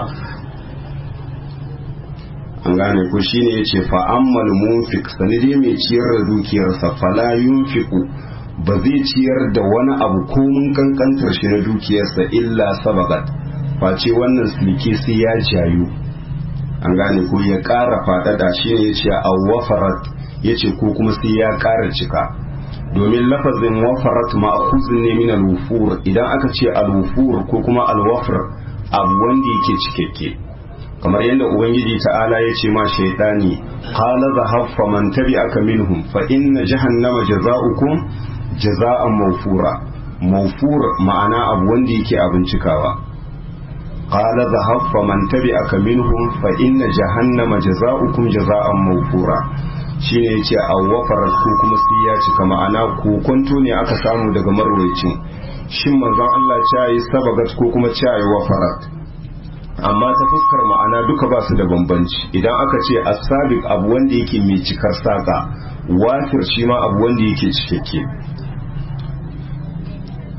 An gane ko shine yace fa ammal munfiq, sanide mai ciyar da dukiyarsa, fala yunfiqu, ba zai ciyar da wani abu ko mun kankantar shi na dukiyarsa illa sabagat, face wannan sulke sai ya jayu. An gane ko ya ƙara faɗaɗa, shi ne ya ce a wafarat, ya ce ko kuma sai ya ƙara cika, domin lafazin wafarat ma'khuzun ne min al-wufur. Idan aka ce al-wufur ko kuma al-wafr, abu wanda yake cikakke, kamar yadda ubangiji ta'ala ya ce ma shaytani qala dhahab faman tabi'aka minhum fa inna jahannama jazaa'ukum jaza'an mawfura. Mawfur ma'ana abu wanda yake abin cikawa. qala dhahab faman tabi'aka minhum fa inna jahannama jazaa'ukum jaza'an mawfura. Shine yace awwafarat ko kuma sai ya cika, ma'ana kokonto ne aka samu daga marwayacin, shin manzon Allah ya yi sabagat ko kuma ya yi wafarat. Amma ta fuskar ma'ana duka ba su da bambanci. Idan aka ce as-sabiq abu wanda yake mai cikar saka, wafir shi ma abu wanda yake cikakke.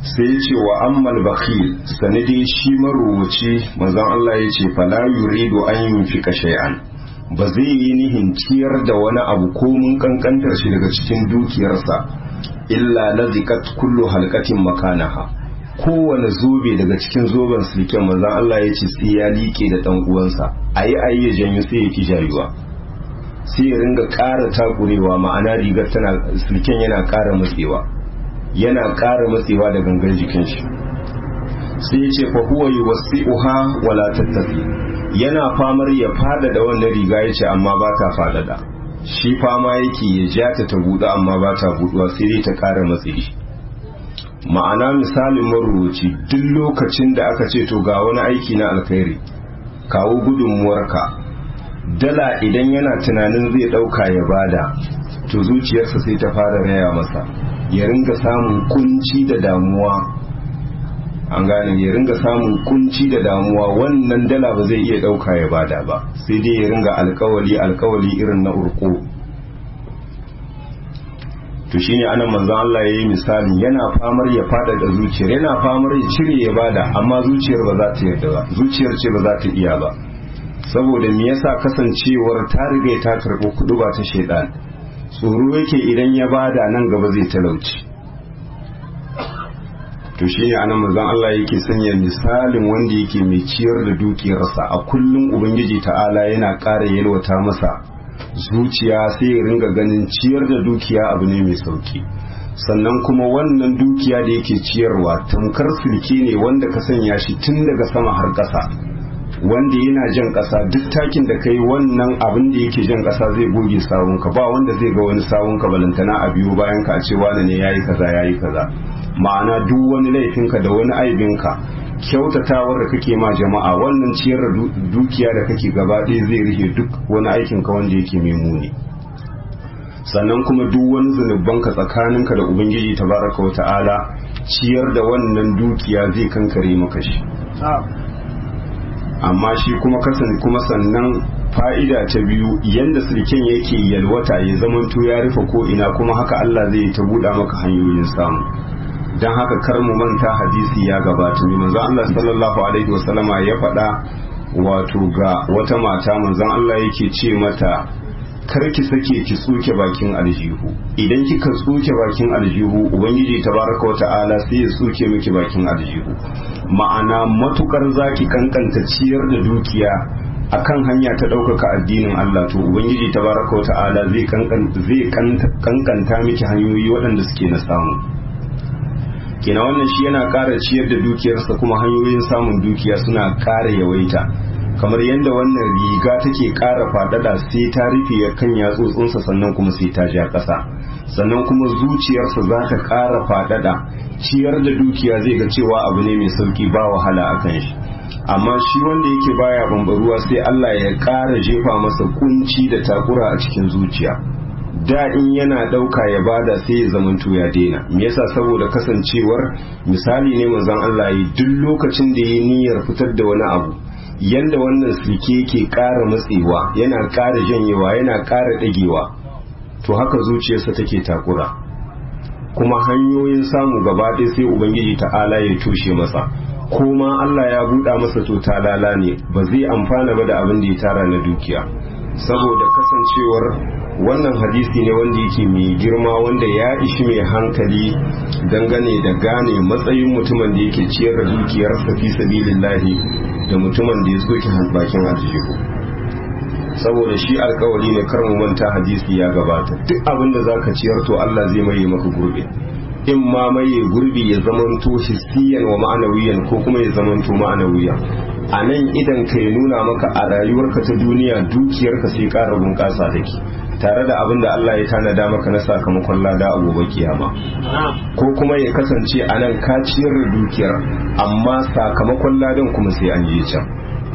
sai ya ce wa ammal bakhil sanadi shi marubuci manzon Allah ya ce fala yuridu an yunfika shay'an, ba zai yi nihin ciyar da wani abu ko mun kankantar shi daga cikin dukiyarsa illa lazikat kullu halqatin makanaha, kowane zobe daga cikin zoben silken manzon Allah ya ce sai ya liƙe da dan uwansa, ayi ya janyo sai ya ki jayuwa, sai ya ringa ƙara takurewa, ma'ana rigar tana silken yana ƙara matsewa da gangar jikin shi. sai ya ce fa huwa yuwassi'uha wala tattafi, yana famar ya fada da wannan riga ya ce amma ba ta fadada, shi fama yake ya ja ta buɗe amma ba ta buɗuwa sai dai ta ƙara matse shi. Ma'ana misalin marubuci duk lokacin da aka ce to ga wani aiki na alkhairi kawo gudunmuwarka, dala idan yana tunanin zai ɗauka ya bada, to zuciyarsa sai ta fara raya masa, ya ringa samun kunci da damuwa, an gane, ya ringa samun kunci da damuwa, wannan dala ba zai iya ɗauka ya bada ba, sai dai ya ringa alkawali irin na urko. To shine anan manzon Allah yayi misali, yana famar ya fada da zuciyar, yana famar ya cire ya bada, amma zuciyar ba za ta yarda ba, zuciyar ce ba za ta iya ba, saboda me yasa kasancewar ta riga ta karɓo kudu ba ta shaidan, tsoro yake idan ya bada nan gaba zai talauci. To shine anan manzon Allah yake sanya misalin wanda yake mai ciyar da dukiyarsa, a kullum ubangiji ta'ala yana ƙara yalwata masa zuciya, sai ya ringa ganin ciyar da dukiya abu ne mai sauki. Sannan kuma wannan dukiya da yake ciyarwa tamkar sulke ne wanda ka sanya shi tun daga sama har ƙasa, wanda yana jan ƙasa, duk takin da kai wannan abin da yake jan ƙasa zai goge sawunka, ba wanda zai ga wani sawunka balantana a biyo bayan ka ce wani ne yayi kaza. Ma'ana duk wani laifinka da wani aibinka, kyautatawar da kake ma jama'a, wannan ciyar da dukiya da kake gaba ɗaya zai rike duk wani aikinka wanda yake mai muni. Sannan kuma duk wani zunubanka tsakaninka da ubangiji tabaraka wa ta'ala, ciyar da wannan dukiya zai kankare maka shi. Amma shi kuma sannan fa'ida ta biyu, yanda sulken yake yalwata ya zamanto ya rufe ko ina, kuma haka Allah zai ta buɗa maka hanyoyin samu. Dan haka kar mu manta hadisi ya gabata ne, manzon Allah sallallahu alaihi wasallama ya faɗa wato ga wata mata, manzon Allah yake ce mata kar ki sake ki tsuke bakin aljihu, idan kika tsuke bakin aljihu ubangiji tabaraka wa ta'ala sai ya tsuke miki bakin aljihu. Ma'ana matukar zaki kankanta ciyar da dukiya akan hanya ta ɗaukaka addinin Allah, to ubangiji tabaraka wa ta'ala zai kankanta miki hanyoyi waɗanda suke na samu. Kina wannan shi yana ƙara ciyar da dukiyarsa, kuma hanyoyin samun dukiya suna ƙara yawaita, kamar yadda wannan riga take ƙara faɗaɗa sai ta rufe kan yatsotsinsa, sannan kuma sai ta ja ƙasa, sannan kuma zuciyarsa za ta ƙara faɗaɗa. Ciyar da dukiya zai ga cewa abu ne mai sauki, ba wahala a kan shi, amma shi wanda yake baya bambaruwa sai Allah ya ƙara jefa masa kunci da takura a cikin zuciya. Da in yana ɗauka ya bada sai ya zamanto ya daina. Me yasa? Saboda kasancewar misali ne manzon Allah yi, duk lokacin da ya niyyar fitar da wani abu, yanda wannan sulke ke ƙara matsewa, yana ƙara janyewa, yana ƙara ɗagewa, to haka zuciyarsa take takura, kuma hanyoyin samu gaba ɗaya sai ubangiji ta'ala ya toshe masa, ko ma Allah ya buɗa masa to talala ne, ba zai amfana ba da abin da ya tara na dukiya. Saboda kasancewar wannan hadisi ne wanda yake mai girma, wanda ya ishi mai hankali dangane da gane matsayin mutumin da yake ciyar da dukiyarsa fi sabilillahi da mutumin da ya soke bakin aljihu. Saboda shi alkawari ne, kar mu manta hadisi ya gabata, duk abin da zaka ciyar to Allah zai maye maka gurbi, in ma maye gurbi ya zamanto hissiyan wa ma'anawiyan, ko kuma ya zamanto ma'anawiyan. A nan idan ka ya nuna maka a rayuwarka ta duniya dukiyarka sai ƙara bunƙasa take, tare da abin da Allah ya tanada maka na sakamakon lada a gobe kiyama, ko kuma ya kasance a nan ka ciyar da dukiyar amma sakamakon ladan kuma sai an je can.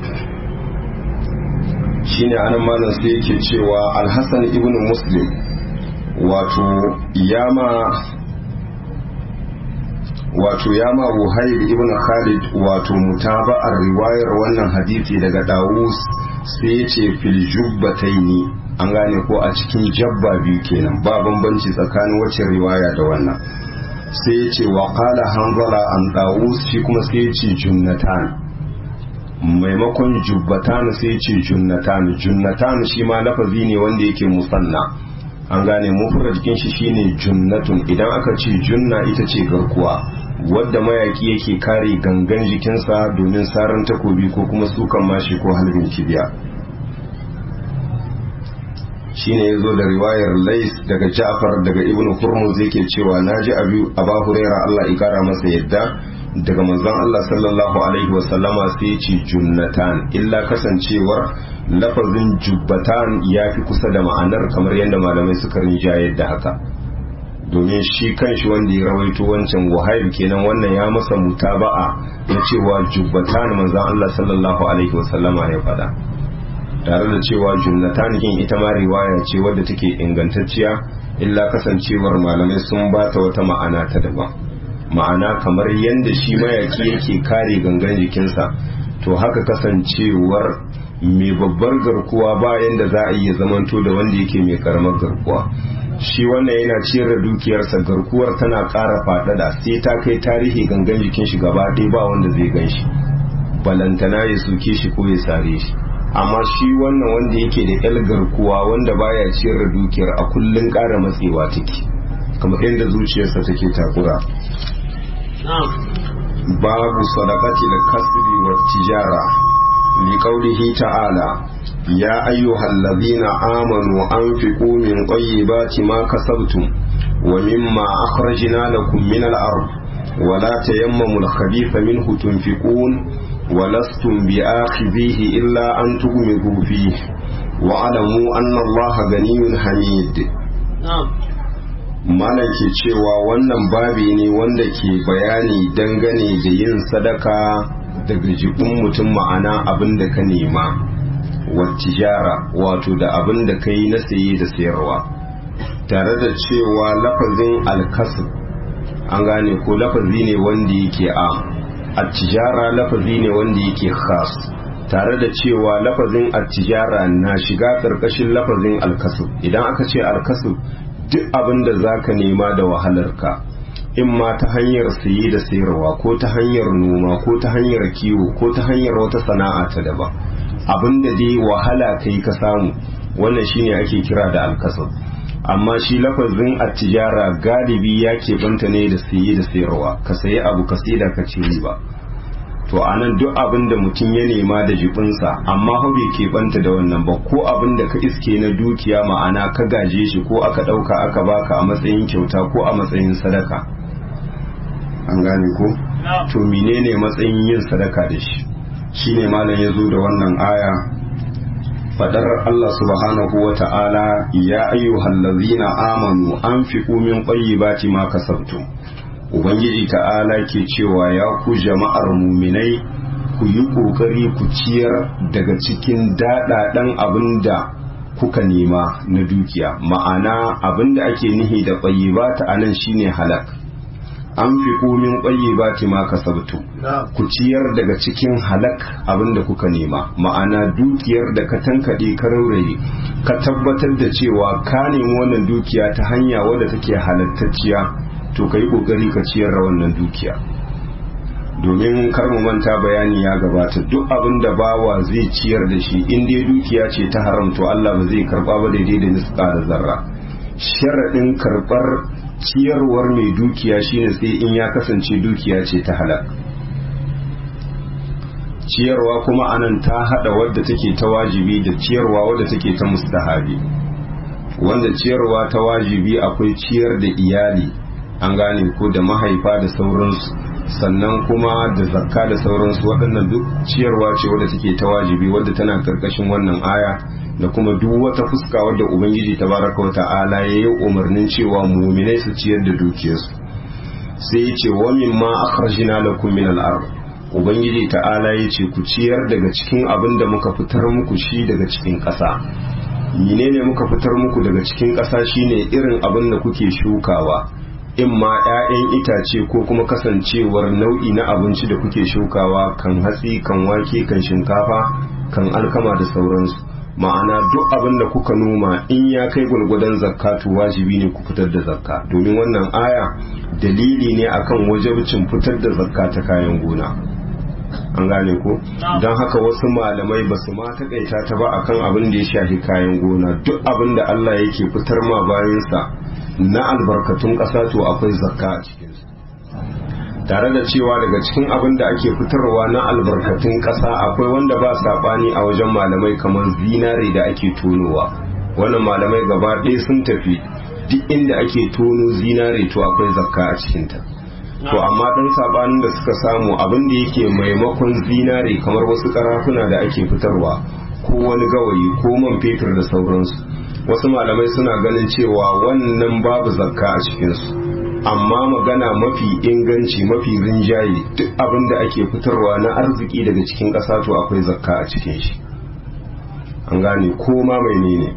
Shine anan malam sai yake cewa Al-Hasan ibn Muslim wato yama Wuhayb ibn Khalid wato mutaba'ar riwayar wannan hadisi daga Dawus, sai yace fil jubbataini, an gane ko a cikin jabba biyu kenan, ba bambanci tsakanin wacce riwaya da wannan. sai ya ce wa qala hanzala an dawus shi kuma sai ya ce junnatan maimakon jubbatan sai ya ce junnatan junnatan shi ma lafazi ne wanda yake musanna an gane mufrad jikin shi shine junnatun idan aka ce junna ita ce garkuwa wadda mayaki yake kare gangan jikinsa domin saran takobi ko kuma sukan mashi ko halbin kibiya shine yazo da riwayar Lais daga Ja'far daga Ibn Hurmuz yake cewa naji Abu Hurairah Allah ya kara masa yadda daga manzon Allah sallallahu alaihi wa sallama sai ya ce junnatan illa kasancewar lafazin jubbatan yafi kusa da ma'anar kamar yadda malamai suka rinjayar da haka domin shi kanshi wanda ya rawaito wancan Wahayb kenan wannan ya masa mutaba'a na cewa jubbatan manzon Allah sallallahu alaihi wa sallama ya faɗa tare da cewa junnatan kin ita ma riwaya ce wadda take ingantacciya illa kasancewar malamai sun bata wata ma'ana ta daban ma'ana kamar yadda shi mayaki yake kare gangan jikinsa to haka kasancewar mai babbar garkuwa bayan da za a iya zamanto da wanda yake mai karamar garkuwa shi wannan yana ciyar da dukiyarsa garkuwar tana ƙara faɗaɗa sai ta kai tarihi gangan jikin shi gaba ɗaya ba wanda zai gan shi balantana ya soke shi ko ya sare shi amma shi wannan wanda yake da yar garkuwa wanda baya ciyar da dukiyar a kullun ƙara matsewa take kamar yadda zuciyarsa take takura babu sadaqati da kasbi wa tijara li qawlihi ta'ala ya ayyuhal ladhina amanu anfiqu min tayyibati ma kasabtum wa mimma akhrajna lakum min al-ard wa la tayammamu al-khabitha minhu tunfiqun ولستم بآخذيه إلا أن تغمضوا فيه واعلموا أن الله غني حميد malam ke cewa wannan babi ne wanda ke bayani dangane da yin sadaka daga jibin mutum ma'ana abin da ka nema wa tijara wato da abin da ka yi na saye da sayarwa tare da cewa lafazin alkasb an gane ko lafazi ne wanda yake attijara lafazi ne wanda yake khas tare da cewa lafazin attijara na shiga karkashin lafazin alkasub idan aka ce alkasub duk abin da zaka nema da wahalarka in ma ta hanyar saye da sayarwa ko ta hanyar noma ko ta hanyar kiwo ko ta hanyar wata sana'a ta daban abin da dai wahala kai ka samu wannan shine ake kira da alkasub amma shi lafazin attijara galibi ya keɓanta ne da saye da sayarwa ka sayi abu ka sai da ka ci riba to anan duk abin da mutum ya nema da jibinsa amma fa bai keɓanta da wannan ba ko abin da ka iske na dukiya ma'ana ka gaje shi ko aka ɗauka aka baka a matsayin kyauta ko a matsayin sadaka an gane ko to menene matsayin yin sadaka da shi shine malam ya zo da wannan aya fadar Allah subhanahu wa ta'ala ya ayyuhal ladzina amanu anfiqu min tayyibati ma kasabtum ubangiji ta'ala ke cewa ya ku jama'ar muminai ku yi kokari ku ciyar daga cikin dadadan abinda kuka nema na dukiya ma'ana abinda ake nihi da tayyibata anan shine halak anfiqu min tayyibati ma kasabtum ku ciyar daga cikin halak abinda kuka nema ma'ana dukiyar da ka tankade ka rauraye ka tabbatar da cewa ka nemi wannan dukiya ta hanya wadda take halattacciya to kai kokari ka ciyar da wannan dukiya domin kar mu manta bayani ya gabata duk abinda bawa zai ciyar da shi in dai dukiya ce ta haram to Allah ba zai karba ba daidai da misqala zarra sharadin karbar ciyarwar mai dukiya shine sai in ya kasance dukiya ce ta halal ciyarwa kuma anan ta hada wadda take ta wajibi da ciyarwa wadda take ta mustahabi wanda ciyarwa ta wajibi akwai ciyar da iyali an gane ko da mahaifa da sauransu sannan kuma da zakka da sauransu waɗannan duk ciyarwa ce wadda take ta wajibi wadda tana karkashin wannan aya da kuma duk wata fuska wadda ubangiji tabaraka wa ta'ala ya yi umarnin cewa muminai su ciyar da dukiyarsu sai ya ce wa mimma akhrajna lakum min al-ard ubangiji ta'ala ya ce ku ciyar daga cikin abin da muka fitar muku shi daga cikin ƙasa menene muka fitar muku daga cikin ƙasa shine irin abin da kuke shukawa in ma 'ya'yan itace ko kuma kasancewar nau'i na abinci da kuke shukawa kan hatsi kan wake kan shinkafa kan alkama da sauransu ma'ana duk abin da kuka noma in ya kai gwargwadon zakka to wajibi ne ku fitar da zakka, domin wannan aya dalili ne akan wajibcin fitar da zakka ta kayan gona. An gane ko don haka wasu malamai ba su ma takaita ta ba akan abin da ya shafi kayan gona, duk abin da Allah yake fitar ma bayansa na albarkatun ƙasa to akwai zakka a cikinsu, tare da cewa daga cikin abin da ake fitarwa na albarkatun ƙasa akwai wanda ba saɓani a wajen malamai kamar zinare da ake tonowa. Wannan malamai gaba ɗaya sun tafi duk inda ake tono zinare to akwai zakka a cikinta. To amma ɗan saɓanin da suka samu abin da yake maimakon zinare kamar wasu ƙarafuna da ake fitarwa ko wani gawayi ko man fetur da sauransu, wasu malamai suna ganin cewa wannan babu zakka a cikinsu. Amma magana mafi inganci mafi rinjaye duk abin da ake fitarwa na arziki daga cikin ƙasa to akwai zakka a cikin shi. An gane ko ma menene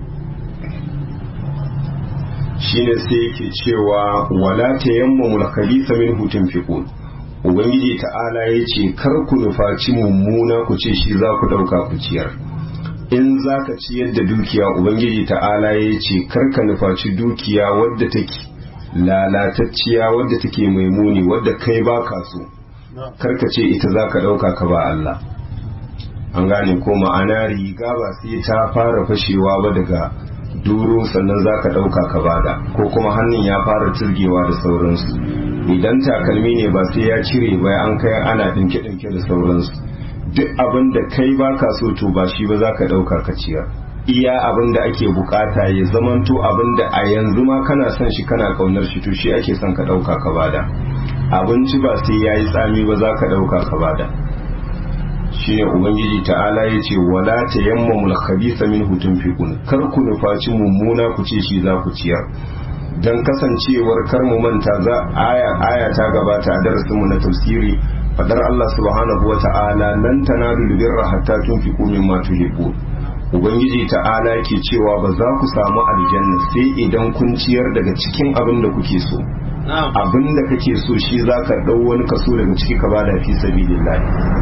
shine sai yake cewa wala tayammamul khabitha minhu tunfiqun. Ubangiji ta'ala yace kar ku nufaci mummuna ku ce shi za ku dauka ku ciyar. In zaka ciyar da dukiya ubangiji ta'ala yace kar ka nufaci dukiya wadda take lalatacciya, wadda take mai muni, wadda kai baka so, karka ce ita zaka dauka ka ba Allah. An gane ko ma'ana riga ba sai ta fara fashewa ba daga duro sannan zaka dauka ka bada, ko kuma hannun ya fara turgewa da sauransu. Idan takalmi ne ba sai ya cire ba an kai ana dinke da sauransu. Duk abin da kai baka so to ba shi ba zaka dauka ka ciyar. Iya abin da ake bukata ya zamanto abin da a yanzu ma kana son shi kana kaunar shi to shi ake son ka dauka ka bada. Abinci ba sai yayi tsami ba za ka dauka ka bada. Shine ubangiji ta'ala yace wala tayammamul khabitha minhu tunfiqun, kar ku nufaci mummuna ku ce shi za ku ciyar. Dan kasancewar kar mu manta za aya ta gabata a darasin mu na tafsiri, fadar Allah subhanahu wata'ala lan tanalul birra hatta tunfiqu mimma tuhibbun. Ubangiji ta'ala ke cewa ba za ku samu aljanna sai idan kun ciyar daga cikin abin da kuke so. Abin da kake so shi za ka ɗau wani kaso daga ciki ka bada fi sabilillah.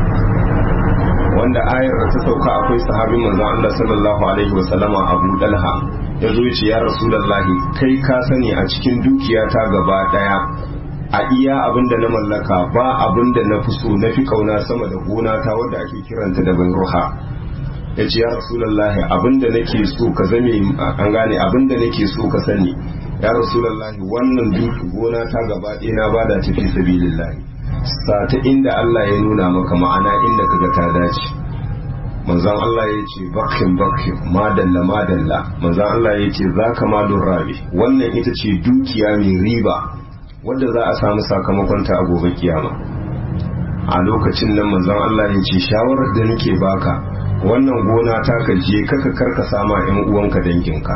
Wanda ayar da ta sauka akwai sahabin manzon Allah sallallahu alaihi wa sallama Abu Dalha ya zo ce ya Rasulullahi kai ka sani a cikin dukiya ta gaba daya a iya abin da na mallaka ba abin da na fi so na fi kauna sama da gona ta wadda ake kiranta da Bayruha. Ya ce ya Rasulullahi abinda nake so ka zame an gane abinda nake so ka sani ya Rasulullahi wannan duki gona ta gaba ɗaya na bada ta fi sabilillahi, sata inda Allah ya nuna maka ma'ana inda kaga ta dace. Manzon Allah ya ce bakin madalla madalla. Manzon Allah ya ce zaka malun rabi, wannan ita ce dukiya mai riba wadda za a samu sakamakon ta a gobe kiyama. A lokacin nan manzon Allah ya ce shawarar da nake baka wannan gona ta ka je kaka karkasa ma yan uwanka danginka.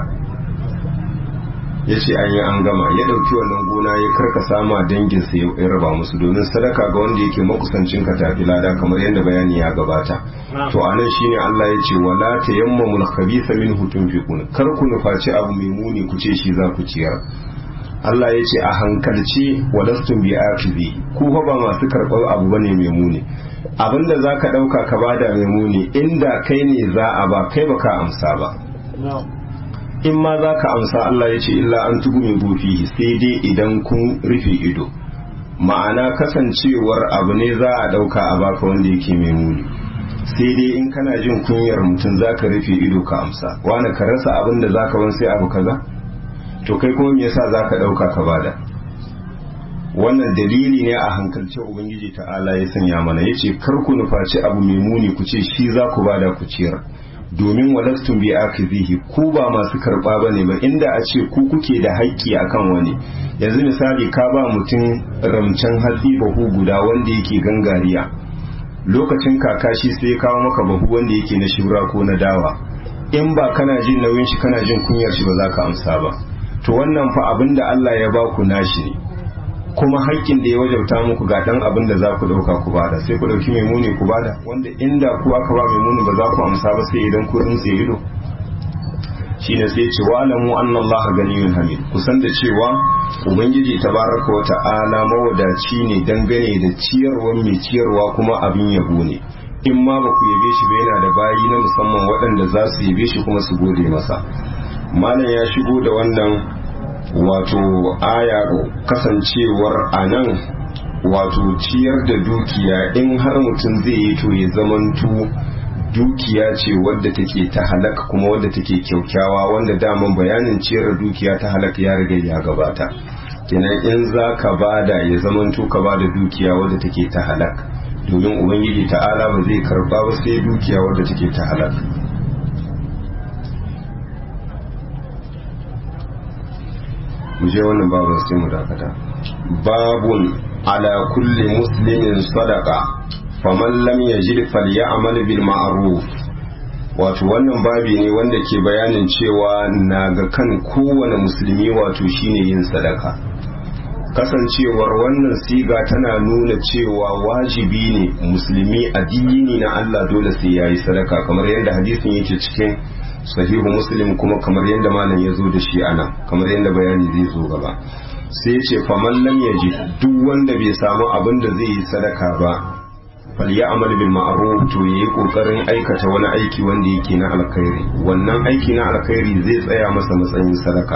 Ya ce an yi an gama, ya ɗauki wannan gona ya karkasa ma danginsa ya raba musu, domin sadaka ga wanda yake makusancin ka tafi lada kamar yadda bayani ya gabata. To anan shine Allah ya ce wala tayammamul khabitha minhu tunfiqun, kar ku nufaci abu mai muni ku ce shi za ku ciyar. Allah ya ce a hankalci walastum bi akizi, ku fa ba masu karɓar abu bane mai muni. Abinda za ka ɗauka ka bada mai muni inda kai ne za a ba kai baka amsa ba. In ma za ka amsa Allah ya ce illa an tugu mai gofi sai dai idan kun rufe ido, ma'ana kasancewar abu ne za a ɗauka a baka wanda yake mai muni, sai dai in kana jin kunyar mutum za ka rufe ido ka amsa, wani ka rasa abin da za ka ban sai abu kaza, to kai kuma me yasa za ka ɗauka ka bada. Wannan dalili ne a hankalce ubangiji ta'ala ya sanya mana, yace kar ku nufaci abu mai muni ku ce shi za ku bada ku ciyar, domin walastum bi akizihi, ku ba masu karba bane ba. Inda a ce ku kuke da haƙƙi akan wani, yanzu misali ka ba mutum ramcen hatsi bahu guda wanda yake gangariya, lokacin kakashi sai ya kawo maka bahu wanda yake na shura ko na dawa, in ba kana jin nauyin shi kana jin kunyar shi ba za ka amsa ba. To wannan fa abin da Allah ya ba ku nashi ne, kuma haƙƙin da ya wajabta muku ga dan abin da za ku dauka ku bada, sai ku dauki mai muni ku bada, wanda inda ku aka ba mai muni ba za ku amsa ba sai idan ku rinse ido. Shine sai ce wa alamu anna Allah ganiyun hamid, kusan da cewa ubangiji tabaraka wa ta'ala mawadaci ne dangane da ciyarwar mai ciyarwa kuma abin yabo ne. in ma ba ku yabe shi ba yana da bayi na musamman waɗanda za su yabe shi kuma su gode masa. Malam ya shigo da wannan wato aya kasancewar anan wato ciyar da dukiya in har mutum zai yi to ya zamanto dukiya ce wadda take ta halak kuma wadda take kyaukyawa, wanda daman bayanin ciyar da dukiya ta halak ya riga ya gabata. Kenan in za ka bada ya zamanto ka bada dukiya wadda take ta halak, domin ubangiji ta'ala ba zai karba ba sai dukiya wadda take ta halak. mu je wannan babun sai mu dakata. Babun ala kulli muslimin sadaqa faman lam yajid falyamal bil ma'ruf. Wato wannan babi ne wanda ke bayanin cewa na ga kan kowane musulmi wato shine yin sadaka. Kasancewar wannan siga tana nuna cewa wajibi ne musulmi addini na Allah dole sai yayi sadaka, kamar yadda hadisin yake cikin sahihu muslim kuma kamar yadda malam ya zo da shi ana, kamar yadda bayani zai zo gaba. Sai ce faman lam yaji, duk wanda bai samu abin da zai yi sadaka ba, falyamal bil ma'ruf, to yayi kokarin aikata wani aiki wanda yake na alkhairi. Wannan aiki na alkhairi zai tsaya masa matsayin sadaka.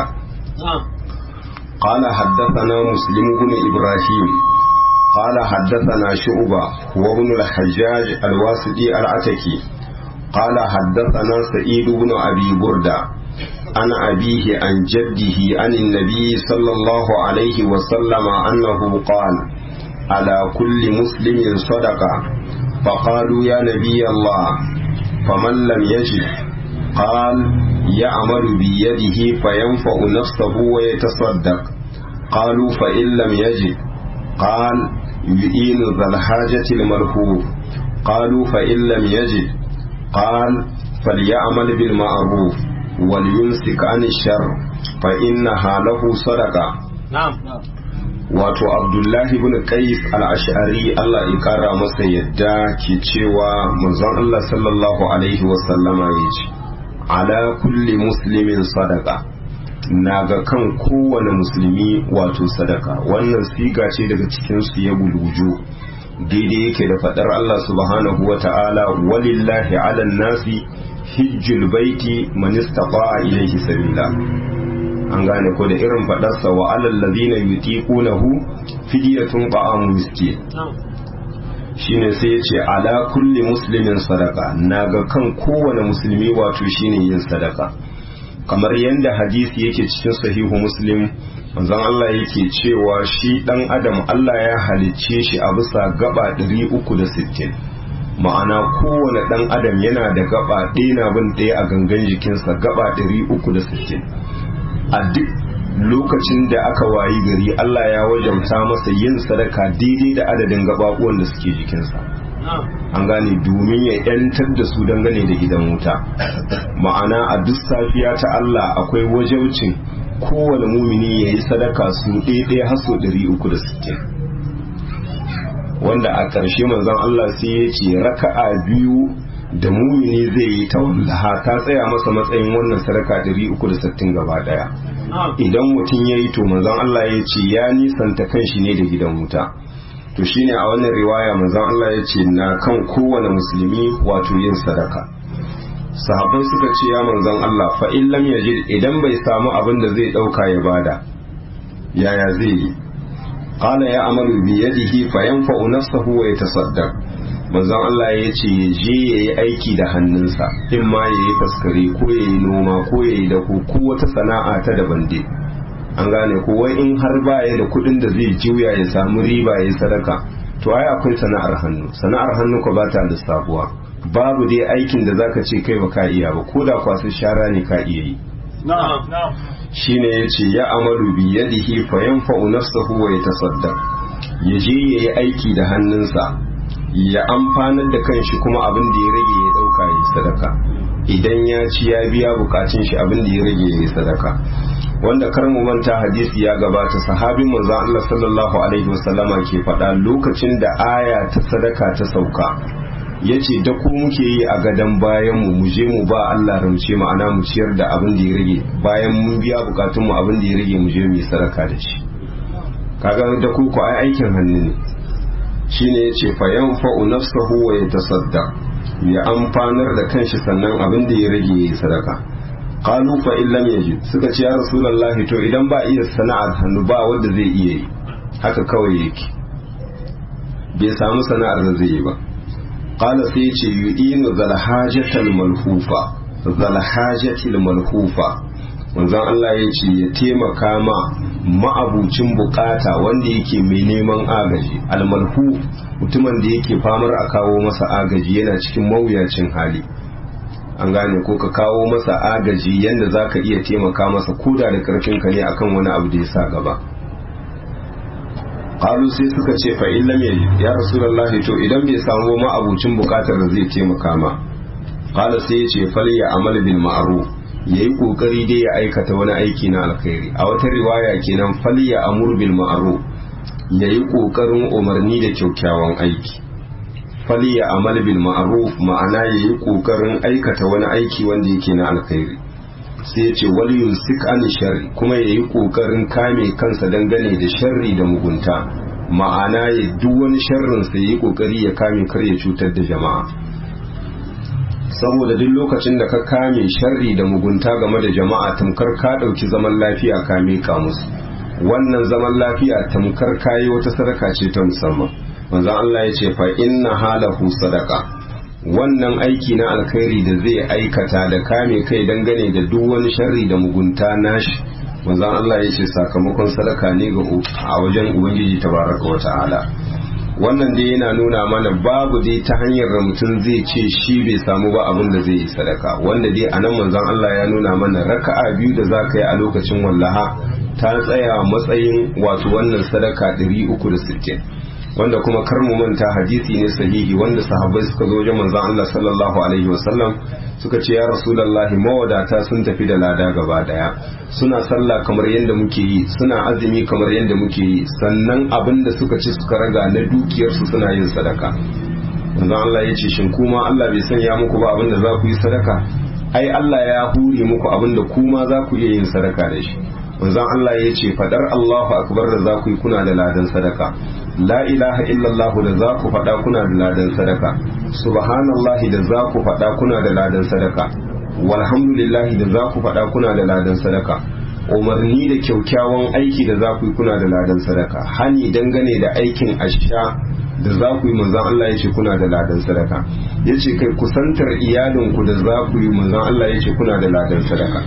قال حدثنا مسلم بن إبراهيم قال حدثنا شعبة وابن الحجاج الواسطي العتكي قال حدثنا سعيد بن أبي بردة عن أبيه عن جده عن النبي صلى الله عليه وسلم أنه قال على كل مسلم صدقة. فقالوا يا نبي الله فمن لم يجد؟ قال يعمل بيده فينفع نفسه ويتصدق. قالوا فإن لم يجد؟ قال يعين ذا الحاجة الملهوف. قالوا فإن لم يجد؟ قال فليعمل بالمعروف وليمسك عن الشر فإنها له صدقة. نعم. wato Abdullahi ibn Qais al-Ash'ari Allah ya kara masa yadda ke cewa manzon Allah sallallahu alaihi wasallama yace ala kulli muslimin sadaka, naga kan kowane musulmi wato sadaka. Wannan siga ce daga cikin su ya buluju, daidai yake da fadar Allah subhanahu wa ta'ala walillahi ala nasi hijjul baiti man istata'a ilayhi sabila. An gane ko da irin fadarsa wa alal ladina yutiqunahu fidyatun ta'amu miskin. Shine sai ya ce ala kulli muslimin sadaka, naga kan kowane musulmi wato shine yin sadaka. Kamar yadda hadisi yake cikin sahihu muslim, manzon Allah yake cewa shi dan adam Allah ya halicce shi a bisa gaba 360. Ma'ana kowane dan adam yana da gaba ɗaya na bin ɗaya a gangan jikinsa, gaba 360. A duk lokacin da aka wayi gari Allah ya wajabta masa yin sadaka daidai da adadin gabaɓuwan da suke jikinsa. An gane, domin ya yantar da su dangane da gidan wuta. Ma'ana a duk safiya ta Allah akwai wajabcin kowane mumini ya yi sadaka su ɗaya har so 360, wanda a ƙarshe manzon Allah sai ya ce raka'a biyu da mumini zai yi ta wallaha ta tsaya masa matsayin wannan sadaka 360 gaba daya. Idan mutum ya yi to manzon Allah ya ce ya nisanta kanshi ne da gidan wuta. To shine a wannan riwaya manzon Allah ya ce na kan kowane musulmi wato yin sadaka. Sahabbai suka ce ya manzon Allah fa in lam yajid, idan bai samu abin da zai dauka ya bada yaya zai yi? Qala ya amalu bi yadihi fa yanfa'u nafsahu wa yatasaddaq. Manzon Allah ya ce ya je ya yi aiki da hannunsa, in ma ya yi faskare ko ya yi noma ko ya yi dako ko wata sana'a ta daban dai. An gane ko wai in har baya da kuɗin da zai juya ya samu riba ya yi sadaka, to ai akwai sana'ar hannu. Sana'ar hannu ko ba ta lissafuwa. Babu dai aikin da zaka ce kai ba ka iya ba, ko da kwasan shara ne ka iya yi. Shine yace ya amalu bi yadihi fa yanfa'u nafsahu wa yatasaddaq. Ya je ya yi aiki da hannunsa, ya amfanar da kanshi kuma abin da ya rage ya dauka ya sadaka. Idan ya ci ya biya bukatun shi, abin da ya rage ya yi sadaka. Wanda kar mu manta hadisi ya gabata, sahabin manzo Allah sallallahu alaihi wasallama ke faɗa lokacin da aya ta sadaka ta sauka, yace da ku muke yi a gadan bayan mu je mu ba Allah rauce, ma'ana mu ciyar da abin da ya rage bayan mun biya bukatun mu, abin da ya rage mu je mu yi sadaka da shi. Kaga da ku ai aikin hannu ne. shine yace fa yanfa'u nafsahu wa yatasaddaq, ya amfanar da kanshi sannan abin da ya rage yayi sadaka. qalu fa in lam yajid, suka ce ya rasulullahi to idan ba iya sana'ar hannu ba wanda zai iya yi, haka kawai yake bai samu sana'ar da zai yi ba. qala sai yace yu'inu zal hajatal malhufa, zal hajatil malhufa, manzon Allah ya ce ya taimaka ma ma'abucin bukata wanda yake mai neman agaji. Almalhu mutumin da yake famar a kawo masa agaji yana cikin mawuyacin hali, an gane ko ka kawo masa agaji yanda zaka iya taimaka masa koda da karfinka ne akan wani abu da ya sa gaba. qalu sai suka ce fa in lam yajid ya rasulullahi to idan bai samu ma'abucin bukatar da zai taimaka ma, qala sai ya ce fal ya amal bil ma'ruf, ya yi kokari dai ya aikata wani aiki na alkhairi. A wata riwaya kenan fal ya amur bil ma'ruf, ya yi kokarin umarni da kyakkyawan aiki. Fal ya amal bil ma'ruf ma'ana ya yi kokarin aikata wani aiki wanda yake na alkhairi. Sai ya ce wal yumsik an sharri, kuma ya yi kokarin kame kansa dangane da sharri da mugunta, ma'ana ya duk wani sharrin sa ya yi kokari ya kame kar ya cutar da jama'a. Saboda duk lokacin da ka kame sharri da mugunta game da jama'a tamkar ka ɗauki zaman lafiya ka miƙa musu, wannan zaman lafiya tamkar kayi wata sadaka ce ta musamman. Manzon Allah ya ce fa inna halahu sadaka, wannan aiki na alkhairi da zai aikata da kame kai dangane da duk wani sharri da mugunta nashi, manzon Allah ya ce sakamakon sadaka ne ga a wajen Ubangiji tabaraka wa ta'ala. Wannan dai yana nuna mana babu dai ta hanyar da mutum zai ce shi bai samu ba abin da zai yi sadaka, wanda dai anan manzon Allah ya nuna mana raka'a biyu da za ka yi a lokacin wallaha ta tsaya matsayin wato wannan sadaka 360, wanda kuma kar mu manta hadisi ne sahihi wanda sahabbai suka zo wajen manzon Allah sallallahu alaihi wasallam suka ce ya rasulullahi mawadata sun tafi da lada gaba daya, suna sallah kamar yadda muke yi, suna azumi kamar yadda muke yi, sannan abin da suka ci suka raga na dukiyarsu suna yin sadaka. manzon Allah ya ce shin kuma Allah bai sanya muku ba abin da za ku yi sadaka? Ai Allah ya hure muku abin da kuma za ku iya yin sadaka da shi. manzon Allah ya ce fadar Allahu akbar da za ku yi kuna da ladan sadaka, la ilaha illallah da za ku faɗa kuna da ladan sadaka, subhanallahi da za ku faɗa kuna da ladan sadaka, walhamdulillahi da za ku faɗa kuna da ladan sadaka, umarni da kyaukyawan aiki da za ku yi kuna da ladan sadaka, hani dangane da aikin asha da za ku yi manzon Allah ya ce kuna da ladan sadaka, ya ce kai kusantar iyalinku da za ku yi manzon Allah ya ce kuna da ladan sadaka.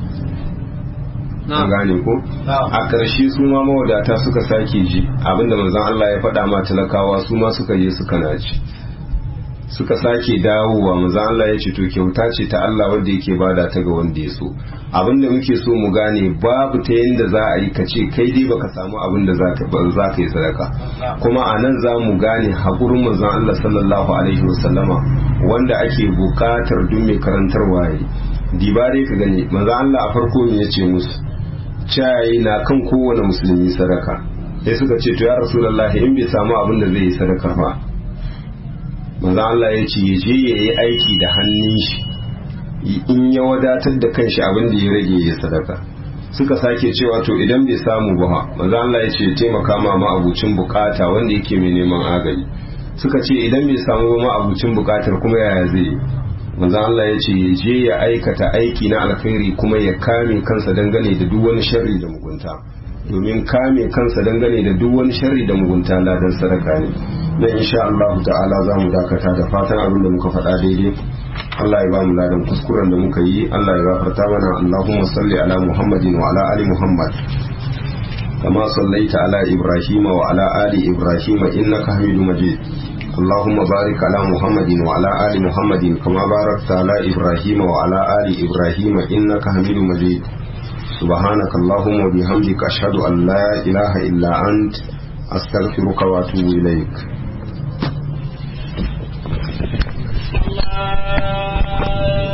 an gane ko a ƙarshe su ma mawadata suka sake ji abinda manzon Allah ya faɗa ma talakawa, su ma suka je suka naci, suka sake dawowa. manzon Allah ya ce to kyauta ce ta Allah wanda yake bada ta ga wanda ya so. abinda muke so mu gane babu ta yanda za a yi ka ce kai dai baka samu abinda za ka yi sadaka. kuma a nan za mu gane haƙurin manzon Allah sallallahu alaihi wasallama wanda ake buƙatar duk mai karantarwa yayi. dibare ka gani manzon Allah a farko ne ya ce musu cayi na kan kowane musulmi sadaka, sai suka ce to ya rasulullahi in bai samu abin da zai yi sadaka ba, manzo Allah ya ce ya je ya yi aiki da hannun shi, in ya wadatar da kanshi abin da ya rage ya sadaka. suka sake cewa to idan bai samu ba, manzo Allah ya ce taimaka ma ma'abucin bukata wanda yake mai neman agaji. suka ce idan bai samu ba ma'abucin bukatar kuma yaya zai yi? manzo Allah ya ce ya je ya aikata aiki na alkhairi kuma ya kame kansa dangane da duk wani sharri da mugunta, domin kame kansa dangane da duk wani sharri da mugunta ladan sadaka ne. dan insha Allah ta'ala za mu dakata da fatan abin da muka faɗa daidai Allah ya ba mu ladan kuskuren da muka yi Allah ya gafarta mana. Allahumma salli ala Muhammadin wa ala ali Muhammad kama sallaita ala Ibrahim wa ala ali Ibrahim innaka Hamidum Majid. اللهم بارك على محمد وعلى آل محمد كما باركت على إبراهيم وعلى آل إبراهيم إنك حميد مجيد. سبحانك اللهم وبحمدك أشهد أن لا إله إلا أنت أستغفرك وأتوب إليك.